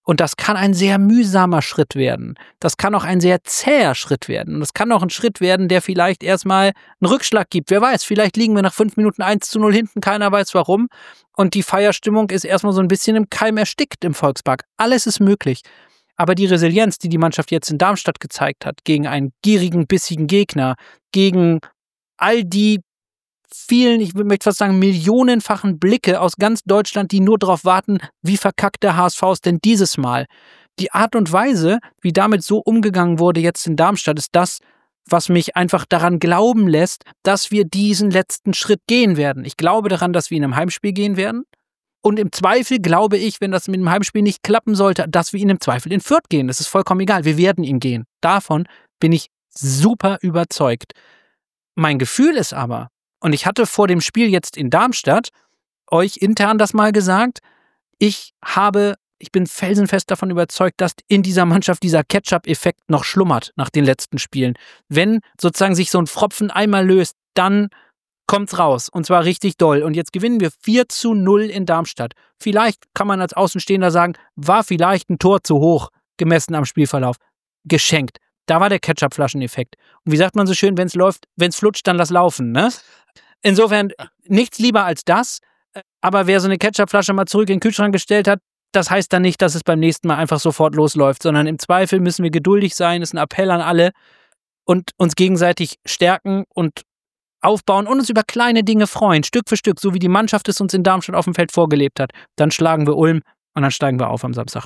Und das kann ein sehr mühsamer Schritt werden. Das kann auch ein sehr zäher Schritt werden. Und das kann auch ein Schritt werden, der vielleicht erstmal einen Rückschlag gibt. Wer weiß, vielleicht liegen wir nach 5 Minuten 1:0 hinten, keiner weiß warum. Und die Feierstimmung ist erstmal so ein bisschen im Keim erstickt im Volkspark. Alles ist möglich. Aber die Resilienz, die die Mannschaft jetzt in Darmstadt gezeigt hat, gegen einen gierigen, bissigen Gegner, gegen all die vielen, ich möchte fast sagen, millionenfachen Blicke aus ganz Deutschland, die nur darauf warten, wie verkackt der HSV ist denn dieses Mal. Die Art und Weise, wie damit so umgegangen wurde jetzt in Darmstadt, ist das, was mich einfach daran glauben lässt, dass wir diesen letzten Schritt gehen werden. Ich glaube daran, dass wir ihn im Heimspiel gehen werden. Und im Zweifel glaube ich, wenn das mit dem Heimspiel nicht klappen sollte, dass wir ihn im Zweifel in Fürth gehen. Das ist vollkommen egal. Wir werden ihn gehen. Davon bin ich super überzeugt. Mein Gefühl ist aber, und ich hatte vor dem Spiel jetzt in Darmstadt euch intern das mal gesagt, ich bin felsenfest davon überzeugt, dass in dieser Mannschaft dieser Ketchup-Effekt noch schlummert nach den letzten Spielen. Wenn sozusagen sich so ein Pfropfen einmal löst, dann kommt's raus. Und zwar richtig doll. Und jetzt gewinnen wir 4:0 in Darmstadt. Vielleicht kann man als Außenstehender sagen, war vielleicht ein Tor zu hoch, gemessen am Spielverlauf. Geschenkt. Da war der Ketchup-Flaschen-Effekt. Und wie sagt man so schön, wenn's läuft, wenn's flutscht, dann lass laufen, ne? Insofern nichts lieber als das. Aber wer so eine Ketchupflasche mal zurück in den Kühlschrank gestellt hat, das heißt dann nicht, dass es beim nächsten Mal einfach sofort losläuft, sondern im Zweifel müssen wir geduldig sein. Das ist ein Appell an alle und uns gegenseitig stärken und aufbauen und uns über kleine Dinge freuen, Stück für Stück, so wie die Mannschaft es uns in Darmstadt auf dem Feld vorgelebt hat. Dann schlagen wir Ulm und dann steigen wir auf am Samstag.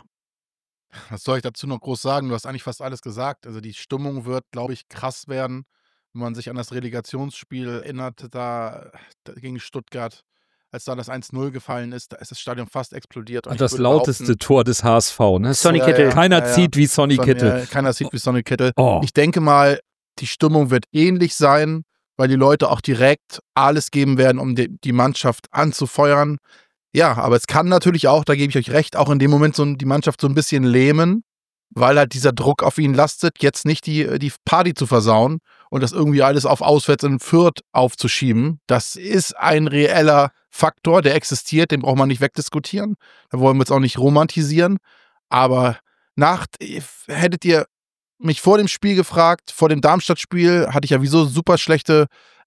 Was soll ich dazu noch groß sagen? Du hast eigentlich fast alles gesagt. Also die Stimmung wird, glaube ich, krass werden, wenn man sich an das Relegationsspiel erinnert, da gegen Stuttgart, als da das 1:0 gefallen ist, da ist das Stadion fast explodiert. Und Das lauteste Tor des HSV, ne? Sonny Kittel. Keiner zieht wie Sonny Kittel. Keiner zieht wie Sonny Kittel. Oh. Ich denke mal, die Stimmung wird ähnlich sein, weil die Leute auch direkt alles geben werden, um die Mannschaft anzufeuern. Ja, aber es kann natürlich auch, da gebe ich euch recht, auch in dem Moment die Mannschaft so ein bisschen lähmen, weil halt dieser Druck auf ihn lastet, jetzt nicht die Party zu versauen und das irgendwie alles auf auswärts in Fürth aufzuschieben. Das ist ein reeller Faktor, der existiert, den braucht man nicht wegdiskutieren. Da wollen wir jetzt auch nicht romantisieren. Aber hättet ihr mich vor dem Spiel gefragt, vor dem Darmstadt-Spiel hatte ich ja wieso super schlechte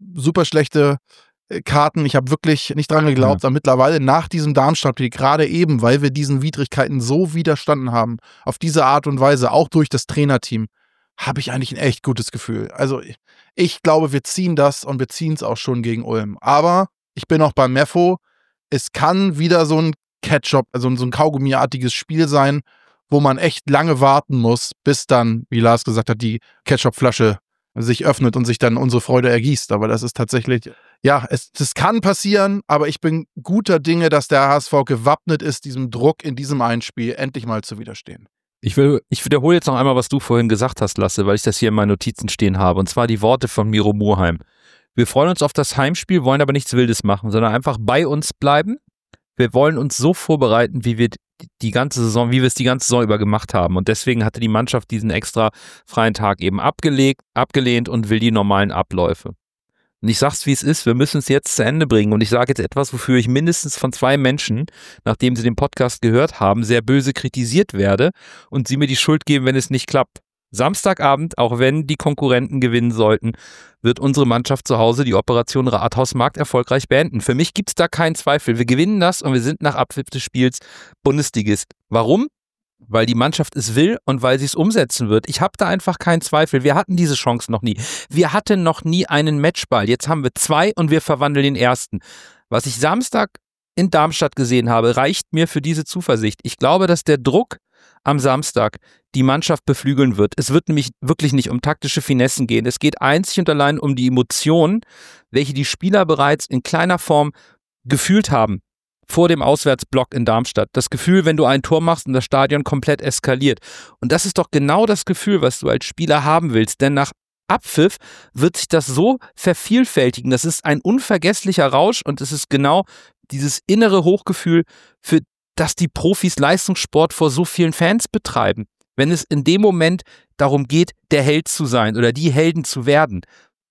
Karten. Ich habe wirklich nicht dran geglaubt, aber mittlerweile nach diesem Darmstadt-Spiel, gerade eben, weil wir diesen Widrigkeiten so widerstanden haben, auf diese Art und Weise, auch durch das Trainerteam, habe ich eigentlich ein echt gutes Gefühl. Also ich glaube, wir ziehen das und wir ziehen es auch schon gegen Ulm. Aber ich bin auch bei Meffo, es kann wieder so ein Ketchup, also so ein Kaugummiartiges Spiel sein, wo man echt lange warten muss, bis dann, wie Lars gesagt hat, die Ketchupflasche sich öffnet und sich dann unsere Freude ergießt. Aber das ist tatsächlich, ja, das kann passieren, aber ich bin guter Dinge, dass der HSV gewappnet ist, diesem Druck in diesem einen Spiel endlich mal zu widerstehen. Ich wiederhole jetzt noch einmal, was du vorhin gesagt hast, Lasse, weil ich das hier in meinen Notizen stehen habe. Und zwar die Worte von Miro Muheim. Wir freuen uns auf das Heimspiel, wollen aber nichts Wildes machen, sondern einfach bei uns bleiben. Wir wollen uns so vorbereiten, wie wir es die ganze Saison über gemacht haben. Und deswegen hatte die Mannschaft diesen extra freien Tag eben abgelehnt und will die normalen Abläufe. Und ich sag's, wie es ist, wir müssen es jetzt zu Ende bringen. Und ich sage jetzt etwas, wofür ich mindestens von 2 Menschen, nachdem sie den Podcast gehört haben, sehr böse kritisiert werde und sie mir die Schuld geben, wenn es nicht klappt. Samstagabend, auch wenn die Konkurrenten gewinnen sollten, wird unsere Mannschaft zu Hause die Operation Rathausmarkt erfolgreich beenden. Für mich gibt es da keinen Zweifel. Wir gewinnen das und wir sind nach Abpfiff des Spiels Bundesligist. Warum? Weil die Mannschaft es will und weil sie es umsetzen wird. Ich habe da einfach keinen Zweifel. Wir hatten diese Chance noch nie. Wir hatten noch nie einen Matchball. Jetzt haben wir 2 und wir verwandeln den ersten. Was ich Samstag in Darmstadt gesehen habe, reicht mir für diese Zuversicht. Ich glaube, dass der Druck am Samstag die Mannschaft beflügeln wird. Es wird nämlich wirklich nicht um taktische Finessen gehen. Es geht einzig und allein um die Emotionen, welche die Spieler bereits in kleiner Form gefühlt haben vor dem Auswärtsblock in Darmstadt. Das Gefühl, wenn du ein Tor machst und das Stadion komplett eskaliert. Und das ist doch genau das Gefühl, was du als Spieler haben willst. Denn nach Abpfiff wird sich das so vervielfältigen. Das ist ein unvergesslicher Rausch und es ist genau dieses innere Hochgefühl, für das die Profis Leistungssport vor so vielen Fans betreiben. Wenn es in dem Moment darum geht, der Held zu sein oder die Helden zu werden.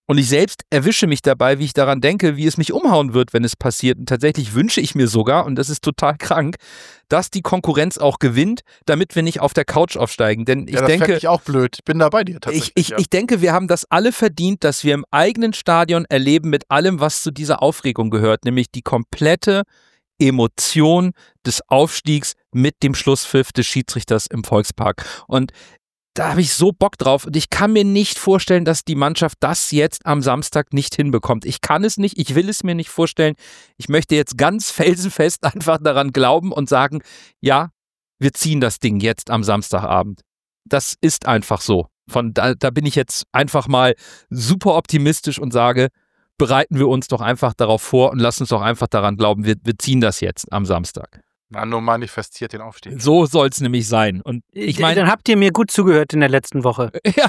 Und ich selbst erwische mich dabei, wie ich daran denke, wie es mich umhauen wird, wenn es passiert. Und tatsächlich wünsche ich mir sogar, und das ist total krank, dass die Konkurrenz auch gewinnt, damit wir nicht auf der Couch aufsteigen. Denn ich das denke, fände ich auch blöd. Ich bin da bei dir tatsächlich. ich denke, wir haben das alle verdient, dass wir im eigenen Stadion erleben mit allem, was zu dieser Aufregung gehört, nämlich die komplette Emotion des Aufstiegs mit dem Schlusspfiff des Schiedsrichters im Volkspark. Und da habe ich so Bock drauf und ich kann mir nicht vorstellen, dass die Mannschaft das jetzt am Samstag nicht hinbekommt. Ich kann es nicht, ich will es mir nicht vorstellen. Ich möchte jetzt ganz felsenfest einfach daran glauben und sagen, ja, wir ziehen das Ding jetzt am Samstagabend. Das ist einfach so. Da bin ich jetzt einfach mal super optimistisch und sage, bereiten wir uns doch einfach darauf vor und lassen uns doch einfach daran glauben, wir ziehen das jetzt am Samstag. Nando manifestiert den Aufstieg. So soll es nämlich sein. Und ich meine, dann habt ihr mir gut zugehört in der letzten Woche. Ja.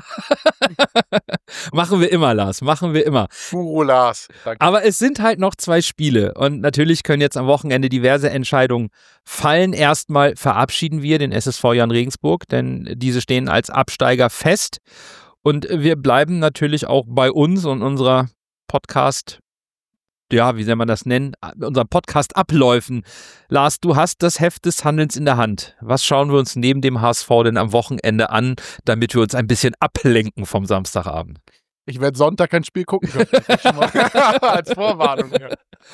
Machen wir immer, Lars. Machen wir immer. Lars. Danke. Aber es sind halt noch 2 Spiele. Und natürlich können jetzt am Wochenende diverse Entscheidungen fallen. Erstmal verabschieden wir den SSV Jan Regensburg, denn diese stehen als Absteiger fest. Und wir bleiben natürlich auch bei uns und unserer Podcast, ja, wie soll man das nennen, unseren Podcast-Abläufen. Lars, du hast das Heft des Handelns in der Hand. Was schauen wir uns neben dem HSV denn am Wochenende an, damit wir uns ein bisschen ablenken vom Samstagabend? Ich werde Sonntag ein Spiel gucken können. Als Vorwarnung. Ja.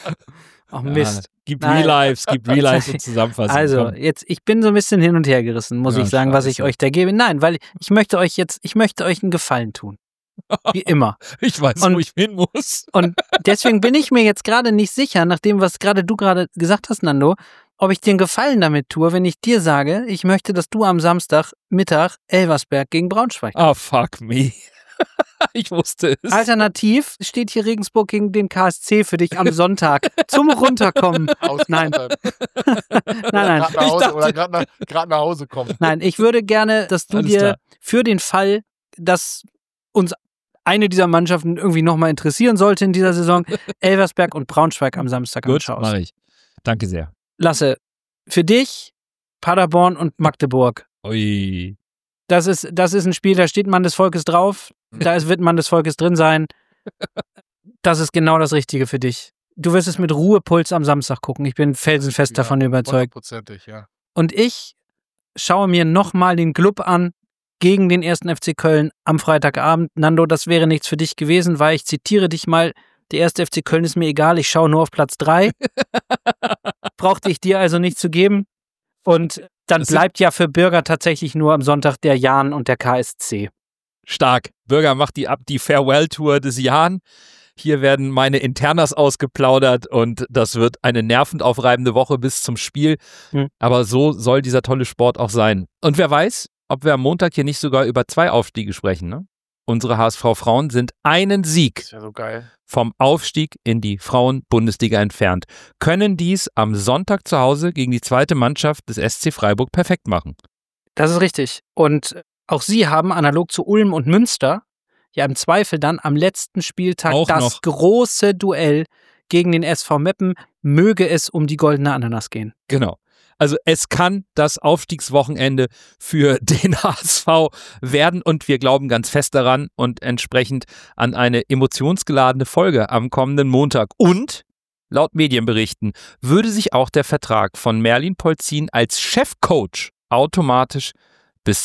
Ach Mist. Gibt Real-Lives und Zusammenfassungen. Also, jetzt, ich bin so ein bisschen hin und her gerissen, muss ich sagen, was ich euch da gebe. Nein, weil ich möchte euch einen Gefallen tun. Wie immer. Ich weiß, wo ich hin muss. Und deswegen bin ich mir jetzt gerade nicht sicher, nach dem, was du gerade gesagt hast, Nando, ob ich dir einen Gefallen damit tue, wenn ich dir sage, ich möchte, dass du am Samstagmittag Elversberg gegen Braunschweig. Ah, fuck me. Ich wusste es. Alternativ steht hier Regensburg gegen den KSC für dich am Sonntag zum Runterkommen. Nein. Nein. Gerade nach Hause kommen. Nein, ich würde gerne, dass du dir für den Fall, dass uns eine dieser Mannschaften irgendwie nochmal interessieren sollte in dieser Saison, Elversberg und Braunschweig am Samstag anschaust. Gut, mache ich. Danke sehr. Lasse, für dich Paderborn und Magdeburg. Ui. Das ist ein Spiel, da steht Mann des Volkes drauf, wird Mann des Volkes drin sein. Das ist genau das Richtige für dich. Du wirst es mit Ruhepuls am Samstag gucken. Ich bin felsenfest davon überzeugt. 100%, ja. Und ich schaue mir nochmal den Club an gegen den 1. FC Köln am Freitagabend. Nando, das wäre nichts für dich gewesen, weil ich zitiere dich mal, der 1. FC Köln ist mir egal, ich schaue nur auf Platz 3. Brauchte ich dir also nicht zu geben. Und dann bleibt ja für Bürger tatsächlich nur am Sonntag der Jan und der KSC. Stark. Bürger macht die Farewell-Tour des Jan. Hier werden meine Internas ausgeplaudert und das wird eine nervend aufreibende Woche bis zum Spiel. Aber so soll dieser tolle Sport auch sein. Und wer weiß, ob wir am Montag hier nicht sogar über 2 Aufstiege sprechen, ne? Unsere HSV-Frauen sind einen Sieg so geil. vom Aufstieg in die Frauen-Bundesliga entfernt. Können dies am Sonntag zu Hause gegen die zweite Mannschaft des SC Freiburg perfekt machen. Das ist richtig. Und auch sie haben analog zu Ulm und Münster ja im Zweifel dann am letzten Spieltag auch das noch große Duell gegen den SV Meppen. Möge es um die goldene Ananas gehen. Genau. Also es kann das Aufstiegswochenende für den HSV werden und wir glauben ganz fest daran und entsprechend an eine emotionsgeladene Folge am kommenden Montag. Und laut Medienberichten würde sich auch der Vertrag von Merlin Polzin als Chefcoach automatisch bis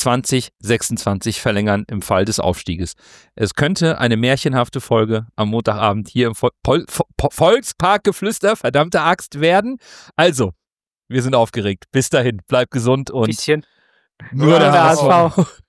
2026 verlängern im Fall des Aufstieges. Es könnte eine märchenhafte Folge am Montagabend hier im Volksparkgeflüster, verdammte Axt, werden. Also, wir sind aufgeregt. Bis dahin, bleibt gesund und Bisschen. nur der HSV.